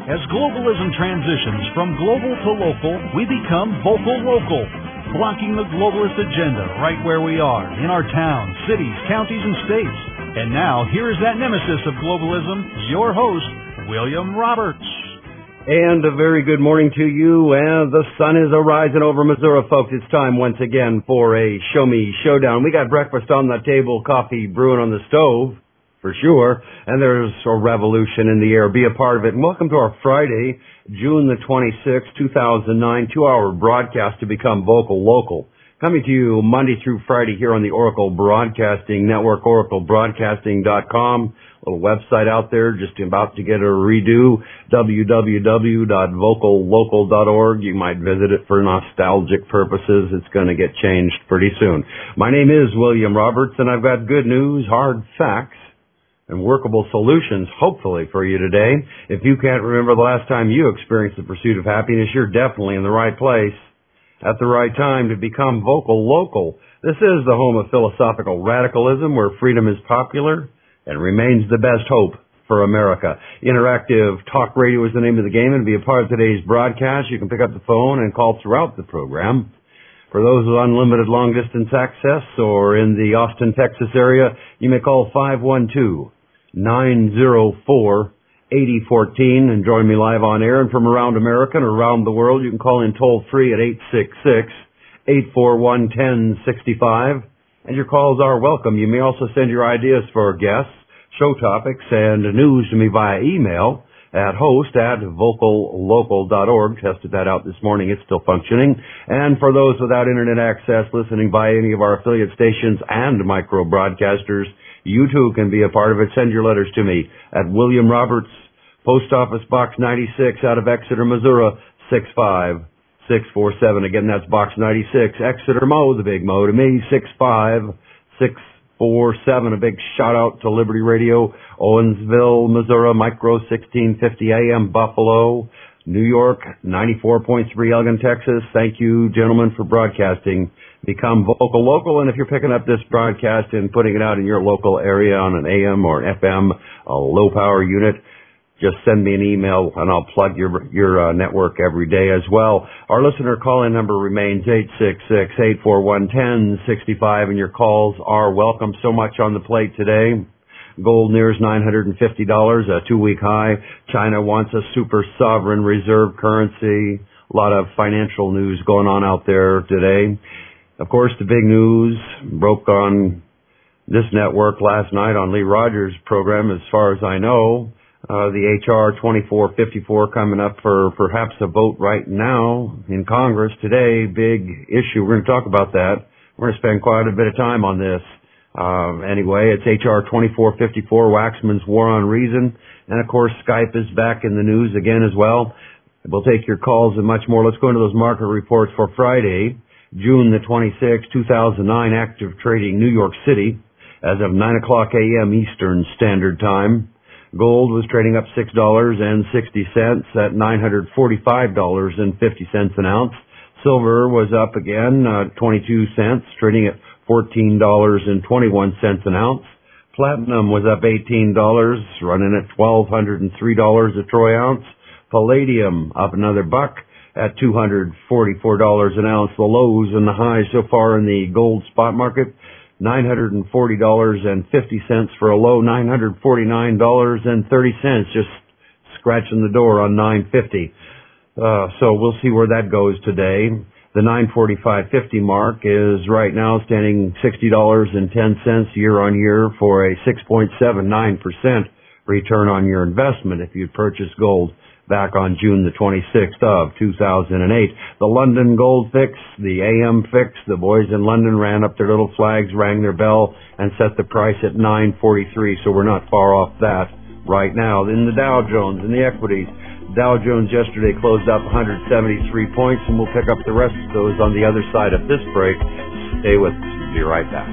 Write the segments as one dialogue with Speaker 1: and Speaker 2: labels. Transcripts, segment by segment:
Speaker 1: As globalism transitions from global to local, we become vocal local, blocking the globalist agenda right where we are, in our towns, cities, counties, and states. And now, here is that nemesis of globalism, your host, William Roberts.
Speaker 2: And a very good morning to you, and the sun is a-rising over Missouri, folks. It's time once again for a Show Me Showdown. We got breakfast on the table, coffee brewing on the stove, for sure, and there's a revolution in the air. Be a part of it. And welcome to our Friday, June the 26th, 2009, 2-hour broadcast to become vocal local. Coming to you Monday through Friday here on the Oracle Broadcasting Network, oraclebroadcasting.com. Little website out there, just about to get a redo, www.vocallocal.org. You might visit it for nostalgic purposes. It's going to get changed pretty soon. My name is William Roberts, and I've got good news, hard facts, and workable solutions, hopefully, for you today. If you can't remember the last time you experienced the pursuit of happiness, you're definitely in the right place at the right time to become vocal local. This is the home of philosophical radicalism, where freedom is popular and remains the best hope for America. Interactive Talk Radio is the name of the game, and to be a part of today's broadcast, you can pick up the phone and call throughout the program. For those with unlimited long-distance access or in the Austin, Texas area, you may call 512-904-8014 and join me live on air. And from around America and around the world, you can call in toll-free at 866-841-1065. And your calls are welcome. You may also send your ideas for guests, show topics, and news to me via email at host@vocallocal.org. Tested that out this morning. It's still functioning. And for those without internet access listening by any of our affiliate stations and micro broadcasters, you too can be a part of it. Send your letters to me at William Roberts, Post Office Box 96 out of Exeter, Missouri, 65647. Again, that's Box 96, Exeter, Mo, the big Mo to me, 65647. A big shout out to Liberty Radio, Owensville, Missouri, Micro 1650 AM, Buffalo, New York, 94.3 Elgin, Texas. Thank you, gentlemen, for broadcasting. Become vocal local, and if you're picking up this broadcast and putting it out in your local area on an AM or an FM, a low power unit, just send me an email and I'll plug your network every day as well. Our listener call-in number remains 866-841-1065, and your calls are welcome. So much on the plate today. Gold nears $950, a 2-week high. China wants a super sovereign reserve currency. A lot of financial news going on out there today. Of course, the big news broke on this network last night on Lee Rogers' program, as far as I know. The H.R. 2454 coming up for perhaps a vote right now in Congress today. Big issue. We're going to talk about that. We're going to spend quite a bit of time on this. Anyway, it's H.R. 2454, Waxman's War on Reason. And, of course, Skype is back in the news again as well. We'll take your calls and much more. Let's go into those market reports for Friday, June the 26th, 2009, active trading New York City as of 9 o'clock a.m. Eastern Standard Time. Gold was trading up $6.60 at $945.50 an ounce. Silver was up again, 22 cents, trading at $14.21 an ounce. Platinum was up $18, running at $1,203 a troy ounce. Palladium up another buck at $244 an ounce. The lows and the highs so far in the gold spot market, $940.50 for a low, $949.30, just scratching the door on $950. So we'll see where that goes today. The $945.50 mark is right now standing $60.10 year on year for a 6.79% return on your investment if you'd purchased gold back on June the 26th of 2008. The London Gold Fix, the AM Fix, the boys in London ran up their little flags, rang their bell, and set the price at $943, so we're not far off that right now. In the Dow Jones and the equities, Dow Jones yesterday closed up 173 points, and we'll pick up the rest of those on the other side of this break. Stay with us. Be right back.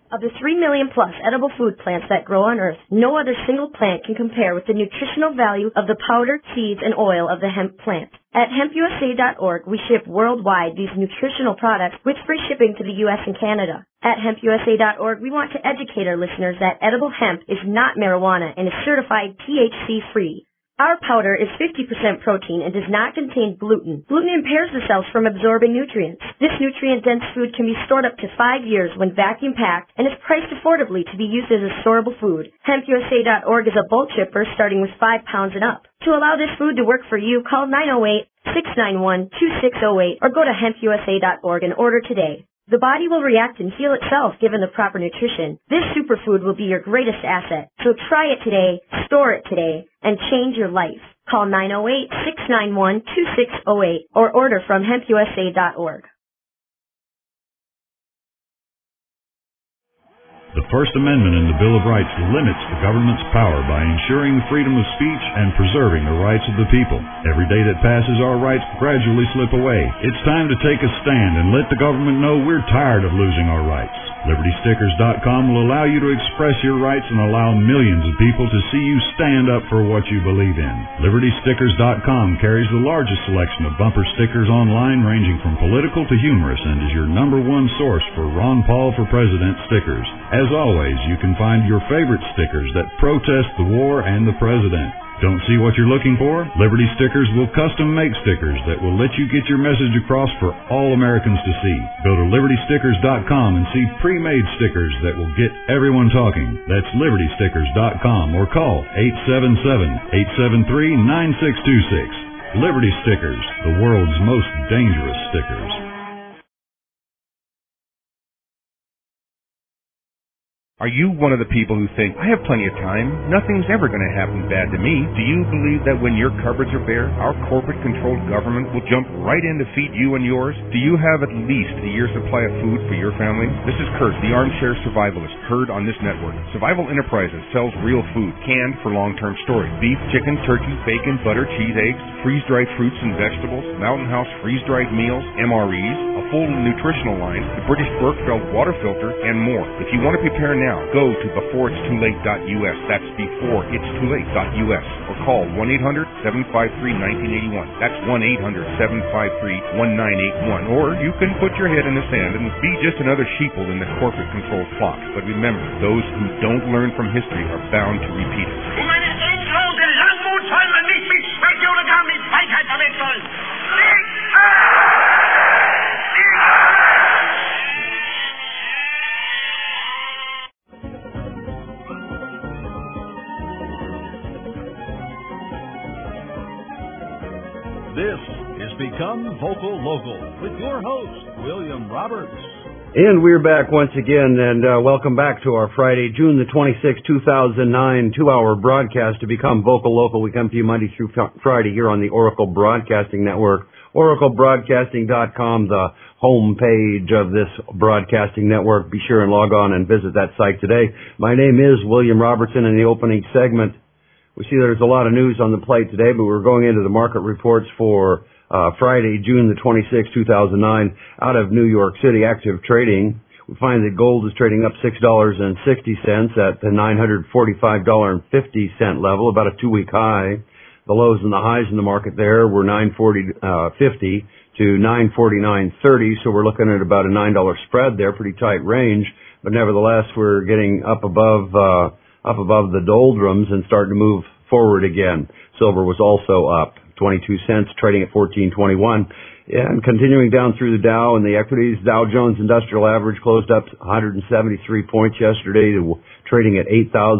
Speaker 3: Of the 3 million plus edible food plants that grow on Earth, no other single plant can compare with the nutritional value of the powder, seeds, and oil of the hemp plant. At hempusa.org, we ship worldwide these nutritional products with free shipping to the U.S. and Canada. At hempusa.org, we want to educate our listeners that edible hemp is not marijuana and is certified THC-free. Our powder is 50% protein and does not contain gluten. Gluten impairs the cells from absorbing nutrients. This nutrient-dense food can be stored up to 5 years when vacuum-packed and is priced affordably to be used as a storable food. HempUSA.org is a bulk shipper starting with 5 pounds and up. To allow this food to work for you, call 908-691-2608 or go to hempusa.org and order today. The body will react and heal itself given the proper nutrition. This superfood will be your greatest asset. So try it today, store it today, and change your life. Call 908-691-2608 or order from hempusa.org.
Speaker 1: The First Amendment in the Bill of Rights limits the government's power by ensuring freedom of speech and preserving the rights of the people. Every day that passes, our rights gradually slip away. It's time to take a stand and let the government know we're tired of losing our rights. LibertyStickers.com will allow you to express your rights and allow millions of people to see you stand up for what you believe in. LibertyStickers.com carries the largest selection of bumper stickers online, ranging from political to humorous, and is your #1 source for Ron Paul for President stickers. As always, you can find your favorite stickers that protest the war and the president. Don't see what you're looking for? Liberty Stickers will custom make stickers that will let you get your message across for all Americans to see. Go to LibertyStickers.com and see pre-made stickers that will get everyone talking. That's LibertyStickers.com or call 877-873-9626. Liberty Stickers, the world's most dangerous stickers.
Speaker 4: Are you one of the people who think, I have plenty of time, nothing's ever going to happen bad to me? Do you believe that when your cupboards are bare, our corporate-controlled government will jump right in to feed you and yours? Do you have at least a year's supply of food for your family? This is Kurt, the armchair survivalist, heard on this network. Survival Enterprises sells real food, canned for long-term storage. Beef, chicken, turkey, bacon, butter, cheese, eggs, freeze-dried fruits and vegetables, Mountain House freeze-dried meals, MREs, a full nutritional line, the British Berkefeld water filter, and more. If you want to prepare now, go to beforeitstoolate.us. That's beforeitstoolate.us. Or call 1-800-753-1981. That's 1-800-753-1981. Or you can put your head in the sand and be just another sheeple in the corporate-controlled flock. But remember, those who don't learn from history are bound to repeat it.
Speaker 1: This is Become Vocal Local with your host, William Roberts.
Speaker 2: And we're back once again, and welcome back to our Friday, June the 26th, 2009, 2-hour broadcast to Become Vocal Local. We come to you Monday through Friday here on the Oracle Broadcasting Network, oraclebroadcasting.com, the home page of this broadcasting network. Be sure and log on and visit that site today. My name is William Robertson. In the opening segment, we see there's a lot of news on the plate today, but we're going into the market reports for Friday, June the 26th, 2009, out of New York City. Active trading. We find that gold is trading up $6.60 at the $945.50 level, about a 2-week high. The lows and the highs in the market there were $940.50 to $949.30, so we're looking at about a $9 spread there, pretty tight range. But nevertheless, we're getting up above the doldrums and starting to move forward again. Silver was also up 22 cents, trading at $14.21. And continuing down through the Dow and the equities, Dow Jones Industrial Average closed up 173 points yesterday, trading at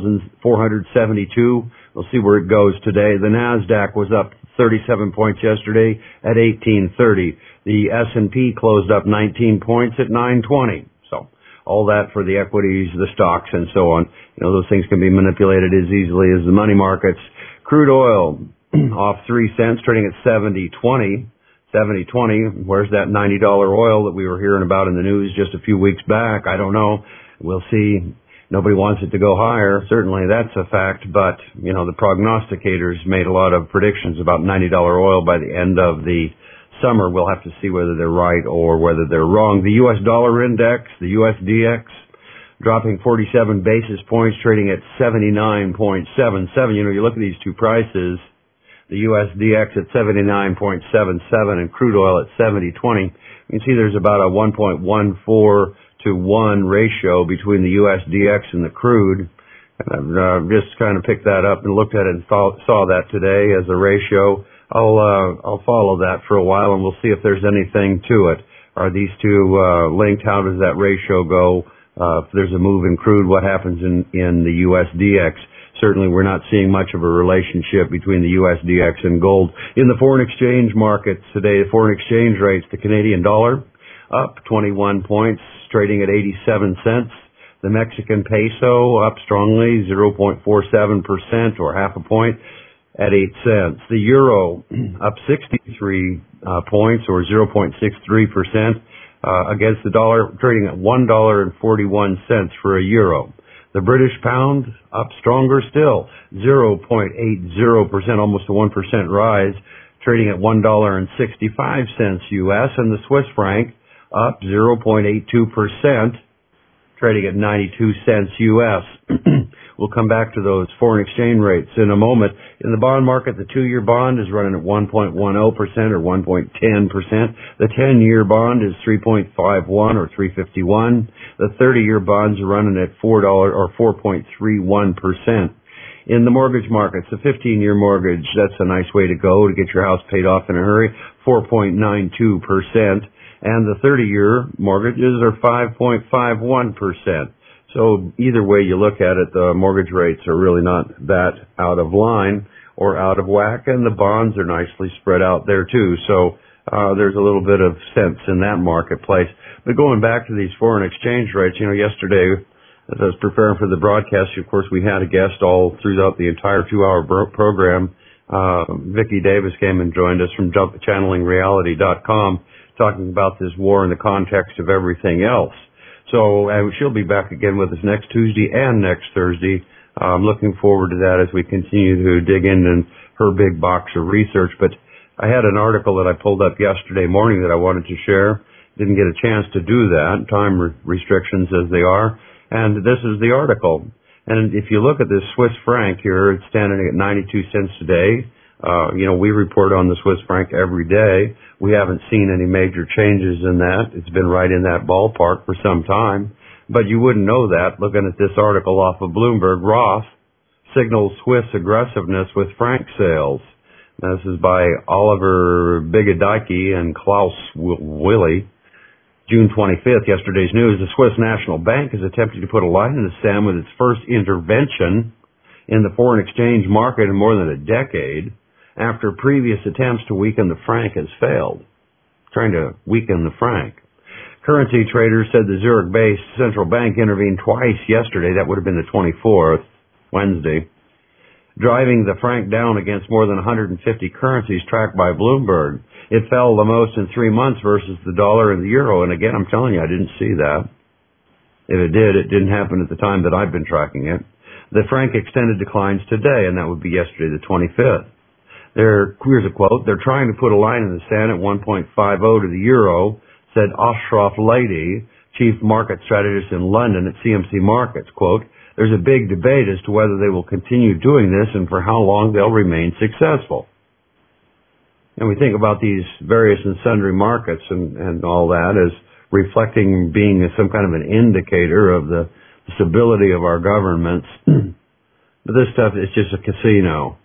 Speaker 2: 8,472. We'll see where it goes today. The Nasdaq was up 37 points yesterday at 1830. The S&P closed up 19 points at 920. So all that for the equities, the stocks, and so on. You know, those things can be manipulated as easily as the money markets. Crude oil off 3 cents, trading at 70.20. 70.20. Where's that $90 oil that we were hearing about in the news just a few weeks back? I don't know. We'll see. Nobody wants it to go higher. Certainly that's a fact, but, you know, the prognosticators made a lot of predictions about $90 oil by the end of the summer. We'll have to see whether they're right or whether they're wrong. The U.S. dollar index, the USDX, dropping 47 basis points, trading at 79.77. You look at these two prices, the USDX at 79.77 and crude oil at 70.20. You can see there's about a 1.14 to 1 ratio between the USDX and the crude. And I've just kind of picked that up and looked at it and saw that today as a ratio. I'll follow that for a while and we'll see if there's anything to it. Are these two linked? How does that ratio go? If there's a move in crude, what happens in the USDX? Certainly we're not seeing much of a relationship between the USDX and gold. In the foreign exchange markets today, the foreign exchange rates, the Canadian dollar up 21 points, trading at 87 cents. The Mexican peso up strongly, 0.47% or half a point at 8 cents. The euro up 63 points or 0.63% against the dollar, trading at $1.41 for a euro. The British pound up stronger still, 0.80%, almost a 1% rise, trading at $1.65 US, and the Swiss franc up 0.82%, trading at 92 cents US. We'll come back to those foreign exchange rates in a moment. In the bond market, the 2-year bond is running at 1.10% or 1.10%. The 10-year bond is 3.51 or 3.51. The 30-year bonds are running at $4 or 4.31%. In the mortgage markets, the 15-year mortgage, that's a nice way to go to get your house paid off in a hurry, 4.92%. And the 30-year mortgages are 5.51%. So either way you look at it, the mortgage rates are really not that out of line or out of whack, and the bonds are nicely spread out there too. So there's a little bit of sense in that marketplace. But going back to these foreign exchange rates, yesterday as I was preparing for the broadcast, of course, we had a guest all throughout the entire 2-hour program. Vicki Davis came and joined us from channelingreality.com, talking about this war in the context of everything else. So she'll be back again with us next Tuesday and next Thursday. I'm looking forward to that as we continue to dig into her big box of research. But I had an article that I pulled up yesterday morning that I wanted to share. Didn't get a chance to do that, time restrictions as they are. And this is the article. And if you look at this Swiss franc here, it's standing at 92 cents today. We report on the Swiss franc every day. We haven't seen any major changes in that. It's been right in that ballpark for some time. But you wouldn't know that looking at this article off of Bloomberg. Roth signals Swiss aggressiveness with franc sales. This is by Oliver Bigadicki and Klaus Willi. June 25th, yesterday's news, the Swiss National Bank is attempting to put a line in the sand with its first intervention in the foreign exchange market in more than a decade, after previous attempts to weaken the franc has failed. Trying to weaken the franc. Currency traders said the Zurich-based central bank intervened twice yesterday, that would have been the 24th, Wednesday, driving the franc down against more than 150 currencies tracked by Bloomberg. It fell the most in 3 months versus the dollar and the euro, and again, I'm telling you, I didn't see that. If it did, it didn't happen at the time that I've been tracking it. The franc extended declines today, and that would be yesterday, the 25th. Here's a quote, they're trying to put a line in the sand at 1.50 to the euro, said Ashraf Lady, chief market strategist in London at CMC Markets. Quote, there's a big debate as to whether they will continue doing this and for how long they'll remain successful. And we think about these various and sundry markets and all that as reflecting being some kind of an indicator of the stability of our governments. But this stuff is just a casino,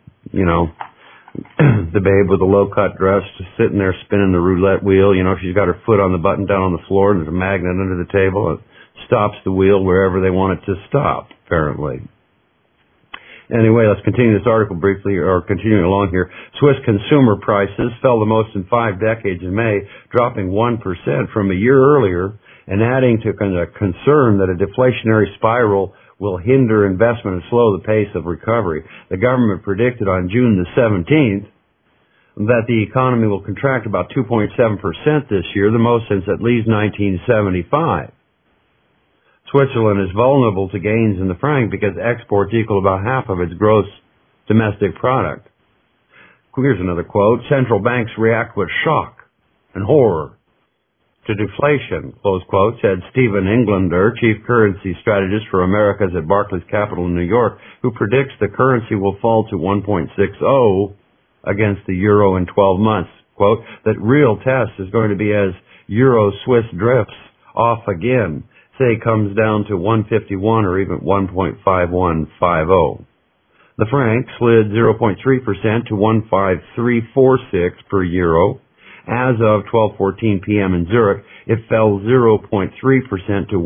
Speaker 2: The babe with the low-cut dress just sitting there spinning the roulette wheel. She's got her foot on the button down on the floor and there's a magnet under the table. It stops the wheel wherever they want it to stop, apparently. Anyway, let's continue this article briefly, or continuing along here. Swiss consumer prices fell the most in 5 decades in May, dropping 1% from a year earlier and adding to concern that a deflationary spiral will hinder investment and slow the pace of recovery. The government predicted on June the 17th that the economy will contract about 2.7% this year, the most since at least 1975. Switzerland is vulnerable to gains in the franc because exports equal about half of its gross domestic product. Here's another quote. Central banks react with shock and horror to deflation, close quote, said Stephen Englander, chief currency strategist for Americas at Barclays Capital in New York, who predicts the currency will fall to 1.60 against the euro in 12 months. Quote, that real test is going to be as euro-Swiss drifts off again, say comes down to 151 or even 1.5150. The franc slid 0.3% to 15346 per euro. As of 12:14 p.m. in Zurich, it fell 0.3% to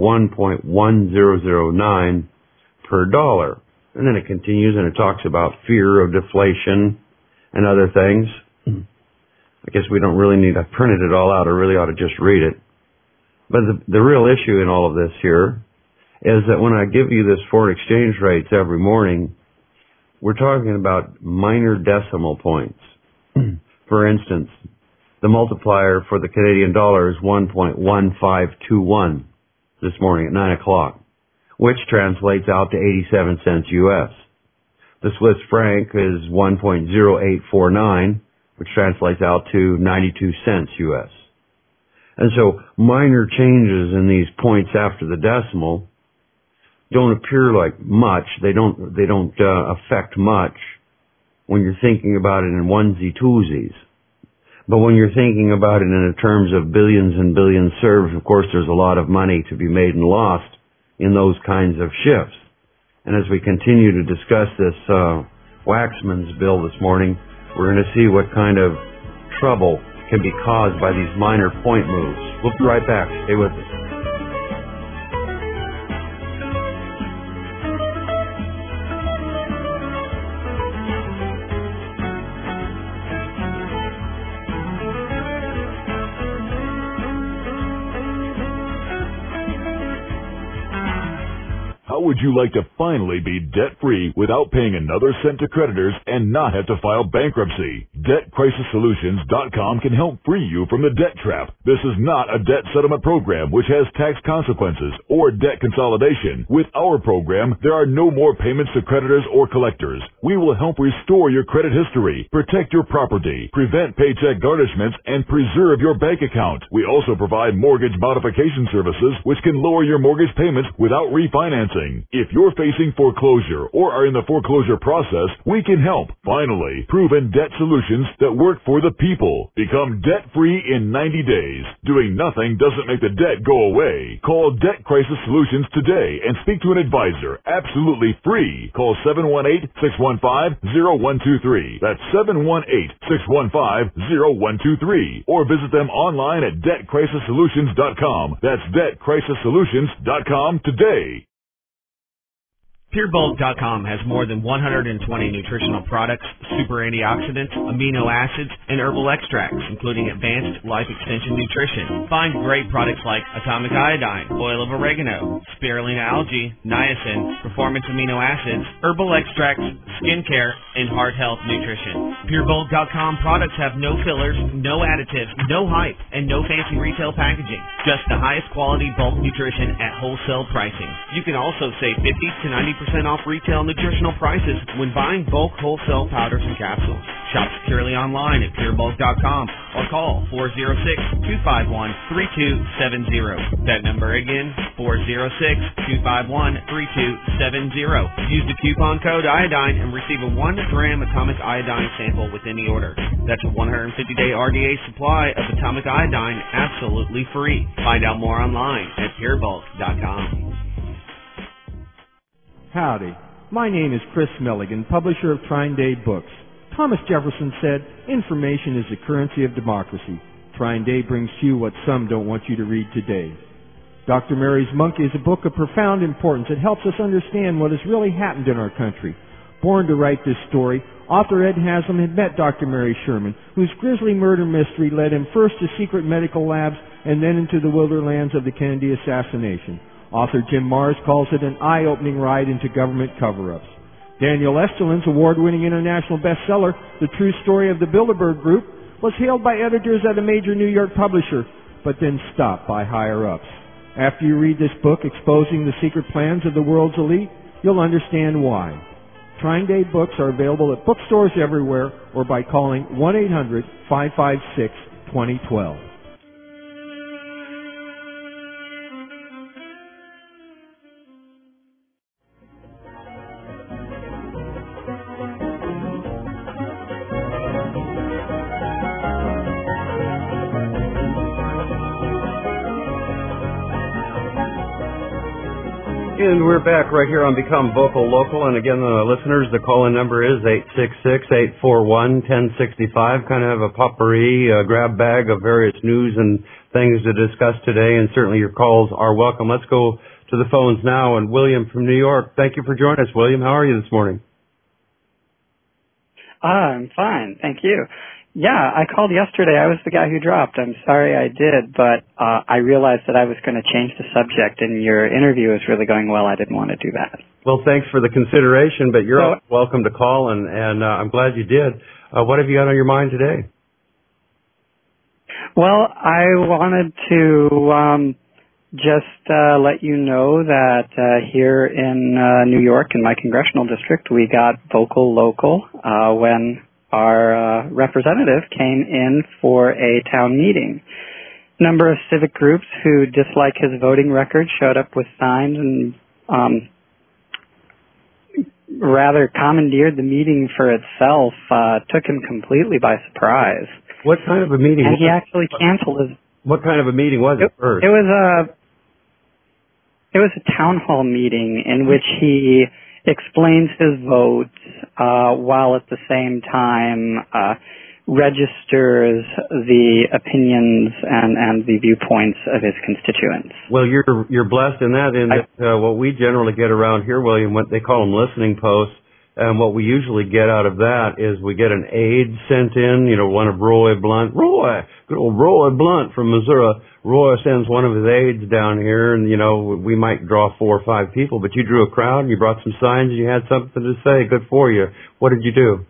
Speaker 2: 1.1009 per dollar. And then it continues and it talks about fear of deflation and other things. I guess we don't really need to print it all out. I really ought to just read it. But the real issue in all of this here is that when I give you this foreign exchange rates every morning, we're talking about minor decimal points. For instance, the multiplier for the Canadian dollar is 1.1521 this morning at 9 o'clock, which translates out to 87 cents U.S. The Swiss franc is 1.0849, which translates out to 92 cents U.S. And so minor changes in these points after the decimal don't appear like much. They don't affect much when you're thinking about it in onesie-twosies. But when you're thinking about it in terms of billions and billions served, of course, there's a lot of money to be made and lost in those kinds of shifts. And as we continue to discuss this Waxman's bill this morning, we're going to see what kind of trouble can be caused by these minor point moves. We'll be right back. Stay with us.
Speaker 5: How would you like to finally be debt-free without paying another cent to creditors and not have to file bankruptcy? DebtCrisisSolutions.com can help free you from the debt trap. This is not a debt settlement program which has tax consequences or debt consolidation. With our program, there are no more payments to creditors or collectors. We will help restore your credit history, protect your property, prevent paycheck garnishments, and preserve your bank account. We also provide mortgage modification services which can lower your mortgage payments without refinancing. If you're facing foreclosure or are in the foreclosure process, we can help. Finally, proven debt solutions that work for the people. Become debt-free in 90 days. Doing nothing doesn't make the debt go away. Call Debt Crisis Solutions today and speak to an advisor. Absolutely free. Call 718-615-0123. That's 718-615-0123. Or visit them online at DebtCrisisSolutions.com. That's DebtCrisisSolutions.com today.
Speaker 6: PureBulk.com has more than 120 nutritional products, super antioxidants, amino acids, and herbal extracts, including advanced life extension nutrition. Find great products like atomic iodine, oil of oregano, spirulina algae, niacin, performance amino acids, herbal extracts, skincare, and heart health nutrition. PureBulk.com products have no fillers, no additives, no hype, and no fancy retail packaging. Just the highest quality bulk nutrition at wholesale pricing. You can also save 50 to 90% off retail nutritional prices when buying bulk wholesale powders and capsules. Shop securely online at PureBulk.com or call 406-251-3270. That number again, 406-251-3270. Use the coupon code iodine and receive a 1-gram atomic iodine sample with any order. That's a 150-day RDA supply of atomic iodine absolutely free. Find out more online at PureBulk.com.
Speaker 7: Howdy. My name is Chris Milligan, publisher of Trine Day Books. Thomas Jefferson said, information is the currency of democracy. Trine Day brings to you what some don't want you to read today. Dr. Mary's Monkey is a book of profound importance. It helps us understand what has really happened in our country. Born to write this story, author Ed Haslam had met Dr. Mary Sherman, whose grisly murder mystery led him first to secret medical labs and then into the wilderlands of the Kennedy assassination. Author Jim Marrs calls it an eye-opening ride into government cover-ups. Daniel Esterlin's award-winning international bestseller, The True Story of the Bilderberg Group, was hailed by editors at a major New York publisher, but then stopped by higher-ups. After you read this book exposing the secret plans of the world's elite, you'll understand why. Trine Day Books are available at bookstores everywhere or by calling 1-800-556-2012.
Speaker 2: And we're back right here on Become Vocal Local. And again, listeners, the call-in number is 866-841-1065. Kind of a potpourri, grab bag of various news and things to discuss today. And certainly your calls are welcome. Let's go to the phones now. And William from New York, thank you for joining us. William, how are you this morning?
Speaker 8: I'm fine, thank you. Yeah, I called yesterday. I was the guy who dropped. I'm sorry I did, but I realized that I was going to change the subject, and your interview was really going well. I didn't want to do that.
Speaker 2: Well, thanks for the consideration, but you're welcome to call, and I'm glad you did. What have you got on your mind today?
Speaker 8: Well, I wanted to just let you know that here in New York, in my congressional district, we got Vocal Local when our representative came in for a town meeting. A number of civic groups who dislike his voting record showed up with signs and rather commandeered the meeting for itself, took him completely by surprise.
Speaker 2: What kind of a meeting?
Speaker 8: And he actually canceled his...
Speaker 2: What kind of a meeting was it first?
Speaker 8: It was a town hall meeting in which he explains his votes while at the same time registers the opinions and the viewpoints of his constituents.
Speaker 2: Well, you're blessed in that what we generally get around here, William, what they call them listening posts, and what we usually get out of that is we get an aide sent in, one of Roy Blunt. Good old Roy Blunt from Missouri. Roy sends one of his aides down here, and, we might draw 4 or 5 people, but you drew a crowd, and you brought some signs, and you had something to say. Good for you. What did you do?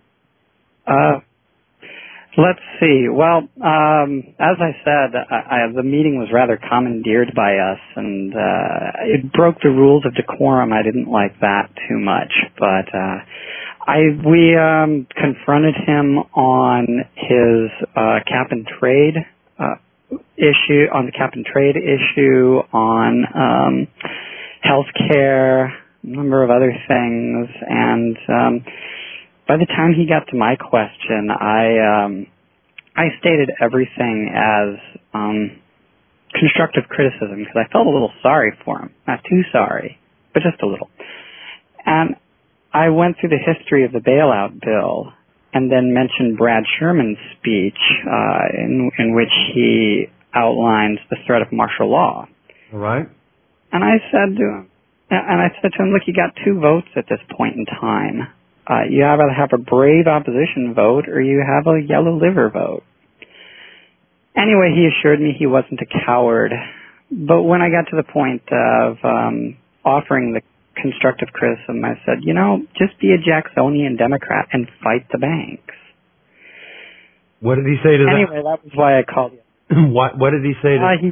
Speaker 8: Let's see. Well, as I said, the meeting was rather commandeered by us, and it broke the rules of decorum. I didn't like that too much, but we confronted him on his cap and trade issue, on the cap and trade issue, on health care, a number of other things, and by the time he got to my question, I stated everything as constructive criticism because I felt a little sorry for him. Not too sorry, but just a little. And I went through the history of the bailout bill and then mentioned Brad Sherman's speech in which he outlines the threat of martial law.
Speaker 2: All right.
Speaker 8: And I said to him, look, you got 2 votes at this point in time. You either have a brave opposition vote or you have a yellow liver vote. Anyway, he assured me he wasn't a coward. But when I got to the point of offering the constructive criticism, I said, just be a Jacksonian Democrat and fight the banks.
Speaker 2: What did he say to that?
Speaker 8: Anyway, that was why I called you.
Speaker 2: What did he say to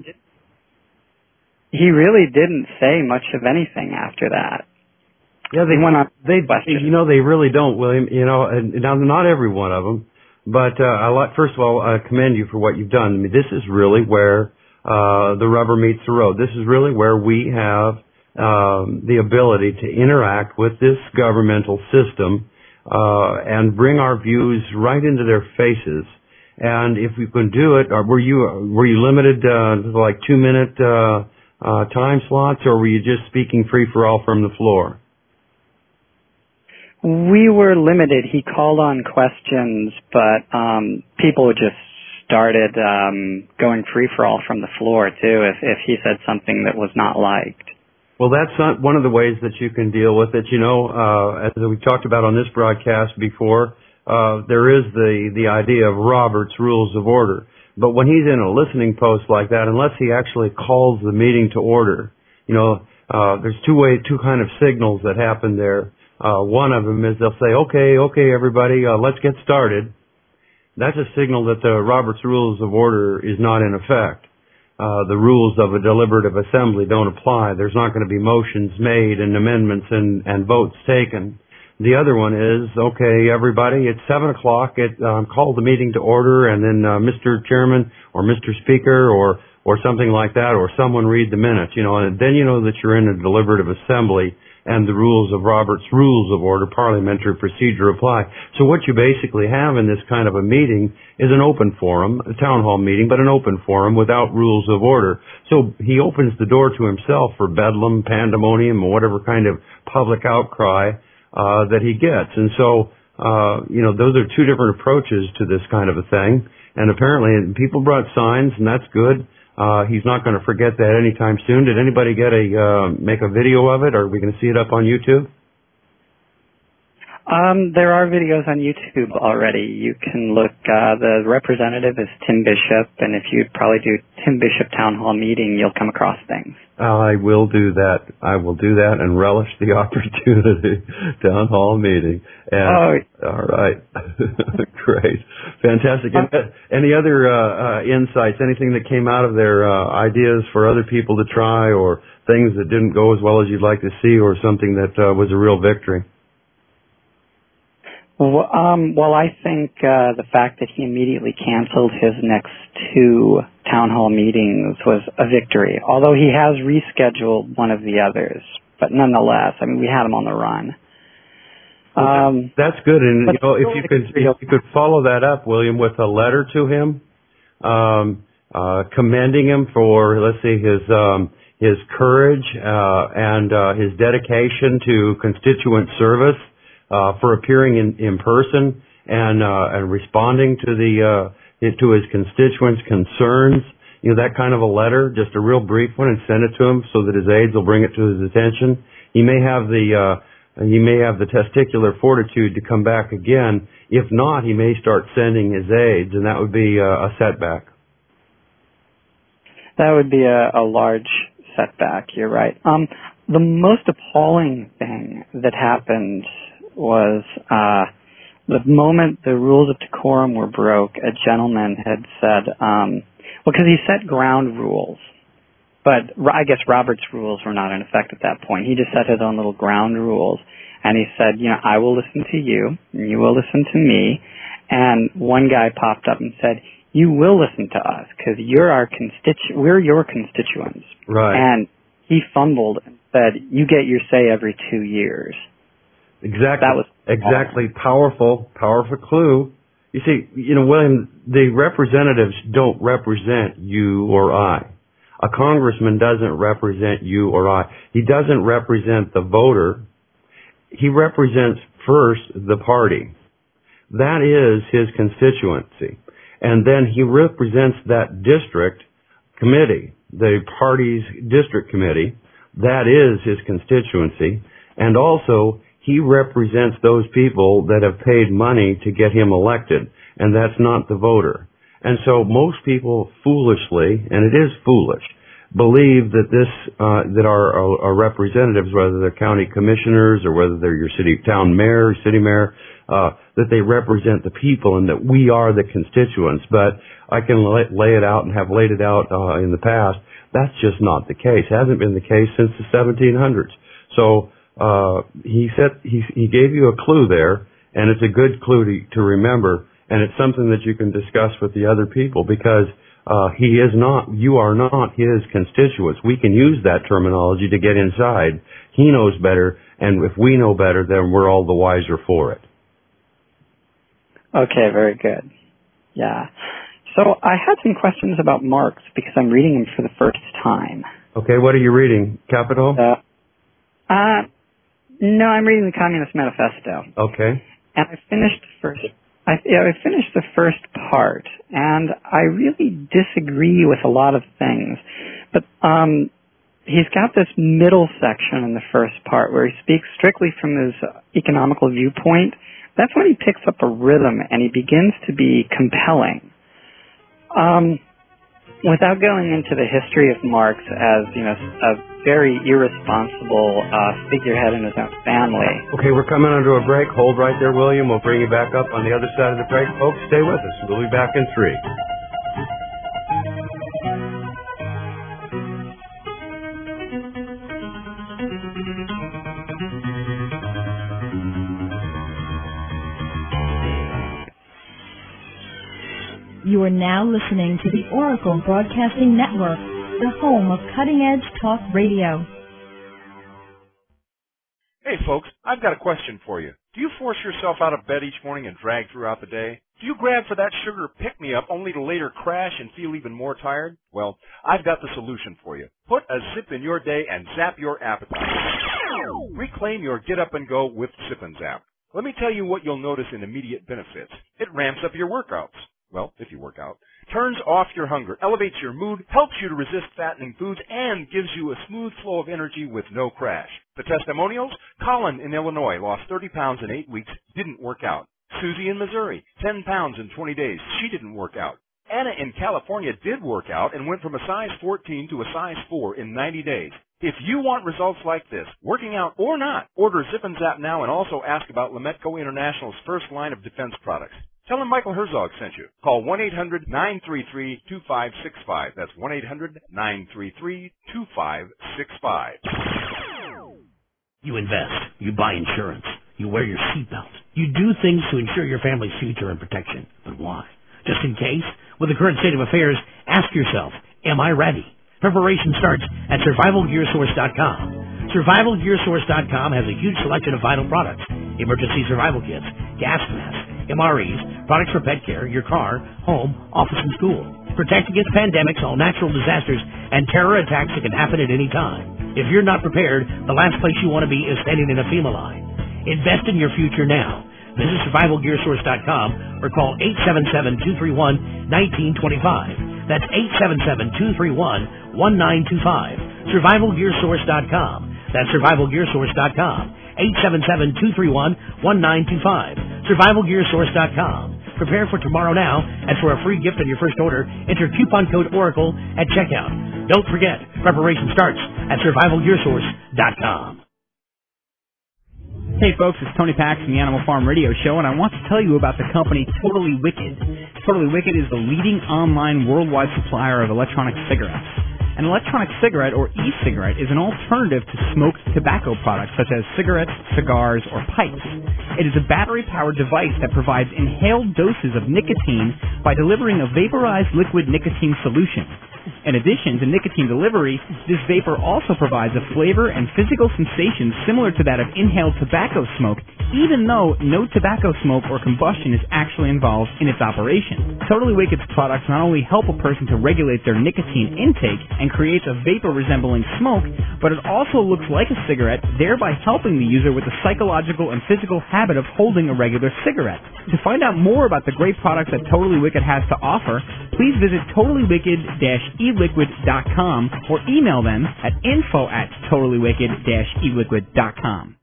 Speaker 8: He really didn't say much of anything after that.
Speaker 2: Yeah, they really don't, William. And now not every one of them, but first of all, I commend you for what you've done. I mean, this is really where the rubber meets the road. This is really where we have the ability to interact with this governmental system and bring our views right into their faces. And if we can do it, were you limited to like 2-minute time slots, or were you just speaking free for all from the floor?
Speaker 8: We were limited. He called on questions, but people just started going free for all from the floor too if he said something that was not liked.
Speaker 2: Well, that's not one of the ways that you can deal with it. As we talked about on this broadcast before, there is the idea of Robert's Rules of Order. But when he's in a listening post like that, unless he actually calls the meeting to order, there's two kind of signals that happen there. One of them is they'll say, okay, everybody, let's get started. That's a signal that the Robert's Rules of Order is not in effect. The rules of a deliberative assembly don't apply. There's not going to be motions made and amendments and votes taken. The other one is, okay, everybody, it's 7 o'clock. Call the meeting to order, and then Mr. Chairman or Mr. Speaker or or something like that, or someone read the minutes, and then you know that you're in a deliberative assembly and the rules of Robert's Rules of Order, parliamentary procedure apply. So what you basically have in this kind of a meeting is an open forum, a town hall meeting, but an open forum without rules of order. So he opens the door to himself for bedlam, pandemonium, or whatever kind of public outcry that he gets. And so, those are two different approaches to this kind of a thing. And apparently people brought signs, and that's good. He's not going to forget that anytime soon. Did anybody make a video of it? Or are we going to see it up on YouTube?
Speaker 8: There are videos on YouTube already. You can look, the representative is Tim Bishop, and if you probably do Tim Bishop Town Hall Meeting, you'll come across things.
Speaker 2: I will do that. I will do that and relish the opportunity. Town Hall Meeting. And, all right. Great. Fantastic. Any other insights, anything that came out of there, ideas for other people to try, or things that didn't go as well as you'd like to see, or something that was a real victory?
Speaker 8: Well, I think the fact that he immediately canceled his next two town hall meetings was a victory, although he has rescheduled one of the others. But nonetheless, I mean, we had him on the run.
Speaker 2: That's good, and if you could follow that up, William, with a letter to him, commending him for, let's see, his courage and his dedication to constituent service. For appearing in person and responding to to his constituents' concerns, that kind of a letter, just a real brief one, and send it to him so that his aides will bring it to his attention. He may have the testicular fortitude to come back again. If not, he may start sending his aides, and that would be a setback.
Speaker 8: That would be a large setback. You're right. The most appalling thing that happened was the moment the rules of decorum were broke, a gentleman had said, because he set ground rules, but I guess Robert's rules were not in effect at that point. He just set his own little ground rules, and he said, I will listen to you, and you will listen to me, and one guy popped up and said, you will listen to us, because we're your constituents.
Speaker 2: Right.
Speaker 8: And he fumbled and said, you get your say every 2 years.
Speaker 2: Exactly.
Speaker 8: That was
Speaker 2: exactly powerful clue. You see, William, the representatives don't represent you or I. A congressman doesn't represent you or I. He doesn't represent the voter. He represents first the party. That is his constituency. And then he represents that district committee, the party's district committee. That is his constituency. And also, he represents those people that have paid money to get him elected, and that's not the voter. And so most people foolishly, and it is foolish, believe that that our representatives, whether they're county commissioners or whether they're your town mayor, city mayor, that they represent the people and that we are the constituents. But I can lay it out and have laid it out in the past. That's just not the case. It hasn't been the case since the 1700s. So he gave you a clue there, and it's a good clue to remember, and it's something that you can discuss with the other people, because you are not his constituents. We can use that terminology to get inside. He knows better, and if we know better, then we're all the wiser for it.
Speaker 8: Okay, very good. Yeah. So I had some questions about Marx because I'm reading him for the first time.
Speaker 2: Okay, what are you reading? Capital?
Speaker 8: No, I'm reading the Communist Manifesto.
Speaker 2: Okay.
Speaker 8: And I finished the first part, and I really disagree with a lot of things. But he's got this middle section in the first part where he speaks strictly from his economical viewpoint. That's when he picks up a rhythm and he begins to be compelling. Without going into the history of Marx as, a very irresponsible figurehead in his own family.
Speaker 2: Okay, we're coming under a break. Hold right there, William. We'll bring you back up on the other side of the break. Folks, stay with us. We'll be back in 3.
Speaker 9: You are now listening to the Oracle Broadcasting Network, the home of cutting-edge talk radio.
Speaker 10: Hey folks, I've got a question for you. Do you force yourself out of bed each morning and drag throughout the day? Do you grab for that sugar pick-me-up only to later crash and feel even more tired? Well, I've got the solution for you. Put a zip in your day and zap your appetite. Reclaim your get-up-and-go with Zippin' Zap. Let me tell you what you'll notice in immediate benefits. It ramps up your workouts. Well, if you work out. Turns off your hunger, elevates your mood, helps you to resist fattening foods, and gives you a smooth flow of energy with no crash. The testimonials? Colin in Illinois lost 30 pounds in 8 weeks, didn't work out. Susie in Missouri, 10 pounds in 20 days, she didn't work out. Anna in California did work out and went from a size 14 to a size 4 in 90 days. If you want results like this, working out or not, order Zippin' Zap now and also ask about Lametco International's first line of defense products. Tell them Michael Herzog sent you. Call 1-800-933-2565. That's 1-800-933-2565.
Speaker 11: You invest. You buy insurance. You wear your seatbelt. You do things to ensure your family's future and protection. But why? Just in case? With the current state of affairs, ask yourself, am I ready? Preparation starts at SurvivalGearSource.com. SurvivalGearSource.com has a huge selection of vital products, emergency survival kits, gas masks, MREs, products for pet care, your car, home, office, and school. Protect against pandemics, all natural disasters, and terror attacks that can happen at any time. If you're not prepared, the last place you want to be is standing in a FEMA line. Invest in your future now. Visit SurvivalGearSource.com or call 877-231-1925. That's 877-231-1925. SurvivalGearSource.com. That's SurvivalGearSource.com. 877-231-1925. SurvivalGearSource.com. Prepare for tomorrow now, and for a free gift on your first order, enter coupon code ORACLE at checkout. Don't forget, preparation starts at SurvivalGearSource.com.
Speaker 12: Hey folks, it's Tony Pax from the Animal Farm Radio Show, and I want to tell you about the company Totally Wicked. Totally Wicked is the leading online worldwide supplier of electronic cigarettes. An electronic cigarette, or e-cigarette, is an alternative to smoked tobacco products such as cigarettes, cigars, or pipes. It is a battery-powered device that provides inhaled doses of nicotine by delivering a vaporized liquid nicotine solution. In addition to nicotine delivery, this vapor also provides a flavor and physical sensation similar to that of inhaled tobacco smoke, even though no tobacco smoke or combustion is actually involved in its operation. Totally Wicked's products not only help a person to regulate their nicotine intake and creates a vapor resembling smoke, but it also looks like a cigarette, thereby helping the user with the psychological and physical habit of holding a regular cigarette. To find out more about the great products that Totally Wicked has to offer, please visit totallywicked-eliquid.com or email them at info@totallywicked-eliquid.com.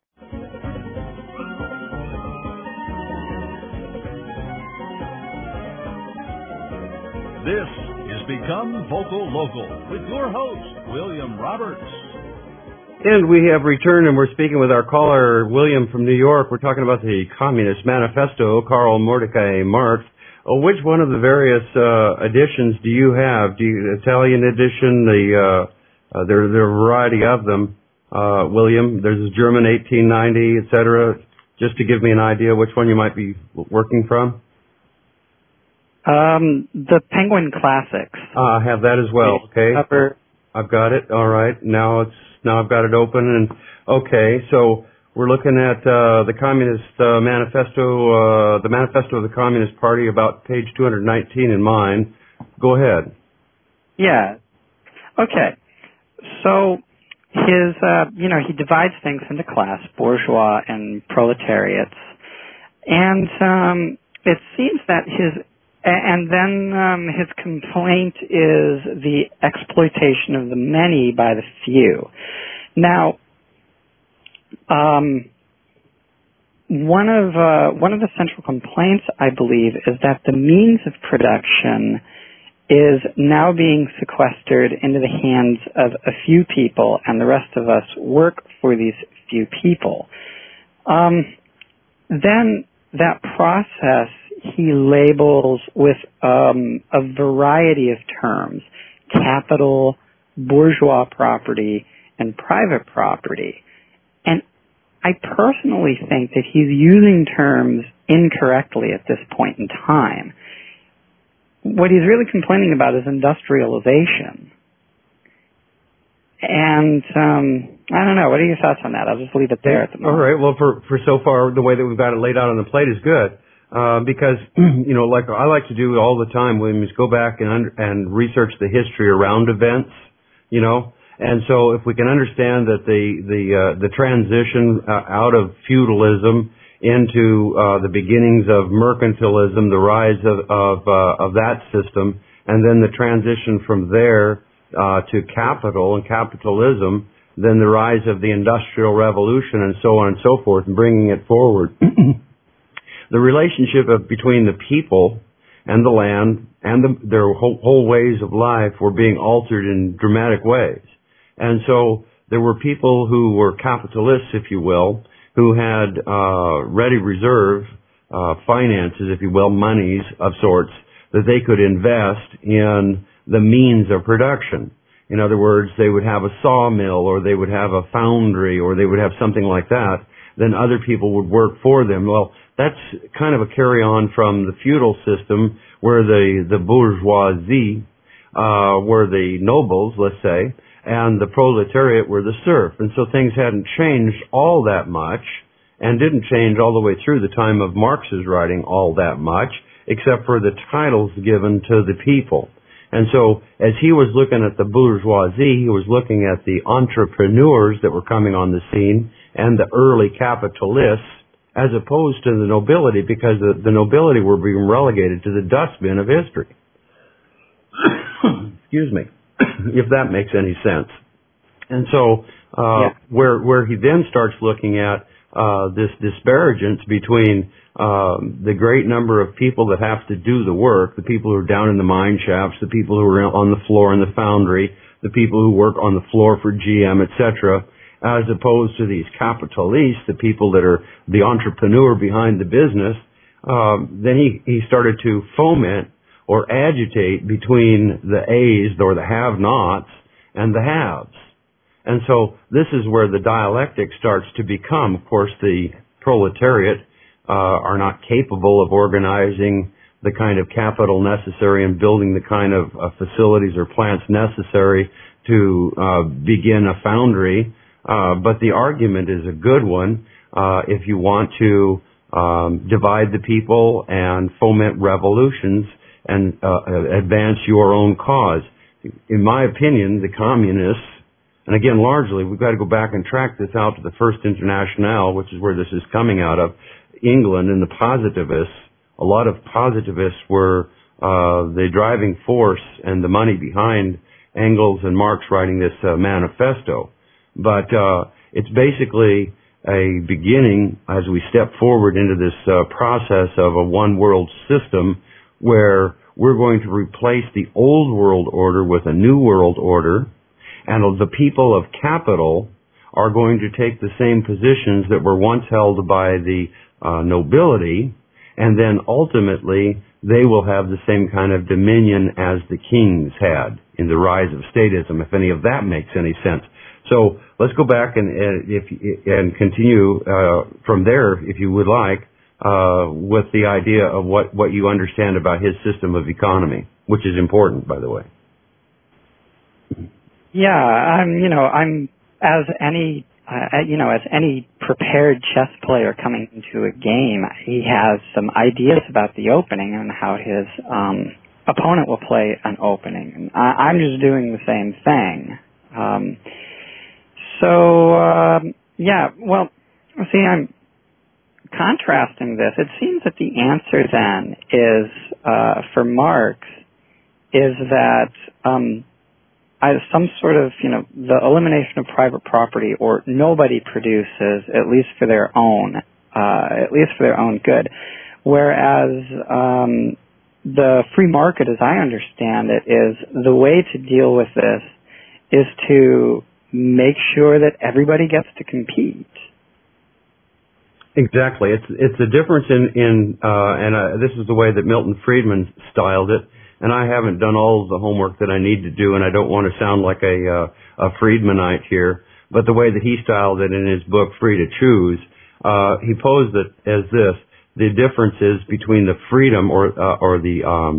Speaker 1: This is Become Vocal Local with your host, William Roberts.
Speaker 2: And we have returned, and we're speaking with our caller, William from New York. We're talking about the Communist Manifesto, Karl Mordecai Marx. Which one of the various editions do you have? Do you Italian edition? There are a variety of them. William, there's a German 1890, etc. Just to give me an idea which one you might be working from.
Speaker 8: The Penguin Classics.
Speaker 2: I have that as well. Okay, I've got it. All right, now I've got it open, and okay, so we're looking at the Communist Manifesto, the Manifesto of the Communist Party, about page 219 in mine. Go ahead.
Speaker 8: Yeah. Okay. So his, he divides things into class, bourgeois and proletariats, and it seems that his complaint is the exploitation of the many by the few. Now, one of the central complaints, I believe, is that the means of production is now being sequestered into the hands of a few people, and the rest of us work for these few people. Then that process he labels with a variety of terms: capital, bourgeois property, and private property. And I personally think that he's using terms incorrectly at this point in time. what he's really complaining about is industrialization. And I don't know. What are your thoughts on that? I'll just leave it there at the moment.
Speaker 2: All right. Well, for so far, the way that we've got it laid out on the plate is good. Because, like I like to do all the time, William, is go back and research the history around events, And so if we can understand that the transition out of feudalism into the beginnings of mercantilism, the rise of that system, and then the transition from there to capital and capitalism, then the rise of the Industrial Revolution and so on and so forth, and bringing it forward. The relationship between the people and the land and their whole ways of life were being altered in dramatic ways. And so there were people who were capitalists, if you will, who had ready reserve finances, if you will, monies of sorts, that they could invest in the means of production. In other words, they would have a sawmill, or they would have a foundry, or they would have something like that. Then other people would work for them. Well, that's kind of a carry-on from the feudal system, where the bourgeoisie were the nobles, let's say, and the proletariat were the serf. And so things hadn't changed all that much, and didn't change all the way through the time of Marx's writing all that much, except for the titles given to the people. And so as he was looking at the bourgeoisie, he was looking at the entrepreneurs that were coming on the scene and the early capitalists, as opposed to the nobility, because the nobility were being relegated to the dustbin of history. Excuse me, if that makes any sense. And so where he then starts looking at this disparagence between the great number of people that have to do the work, the people who are down in the mine shafts, the people who are on the floor in the foundry, the people who work on the floor for GM, etc., as opposed to these capitalists, the people that are the entrepreneur behind the business. Then he started to foment or agitate between the A's, or the have-nots, and the haves. And so this is where the dialectic starts to become. Of course, the proletariat are not capable of organizing the kind of capital necessary and building the kind of facilities or plants necessary to begin a foundry. But the argument is a good one if you want to divide the people and foment revolutions and advance your own cause. In my opinion, the communists, and again, largely, we've got to go back and track this out to the First Internationale, which is where this is coming out of, England, and the positivists. A lot of positivists were the driving force and the money behind Engels and Marx writing this manifesto. But it's basically a beginning as we step forward into this process of a one world system, where we're going to replace the old world order with a new world order, and the people of capital are going to take the same positions that were once held by the nobility, and then ultimately they will have the same kind of dominion as the kings had in the rise of statism, if any of that makes any sense. So let's go back and continue from there, if you would like, with the idea of what you understand about his system of economy, which is important, by the way.
Speaker 8: Yeah, I'm as any prepared chess player coming into a game, he has some ideas about the opening and how his opponent will play an opening. And I'm just doing the same thing. I'm contrasting this. It seems that the answer then is, for Marx, is that some sort of, the elimination of private property, or nobody produces, at least for their own good. Whereas the free market, as I understand it, is the way to deal with this is to make sure that everybody gets to compete.
Speaker 2: Exactly. It's a difference in this is the way that Milton Friedman styled it. And I haven't done all of the homework that I need to do, and I don't want to sound like a Friedmanite here. But the way that he styled it in his book, Free to Choose, he posed it as this: the differences between the freedom or the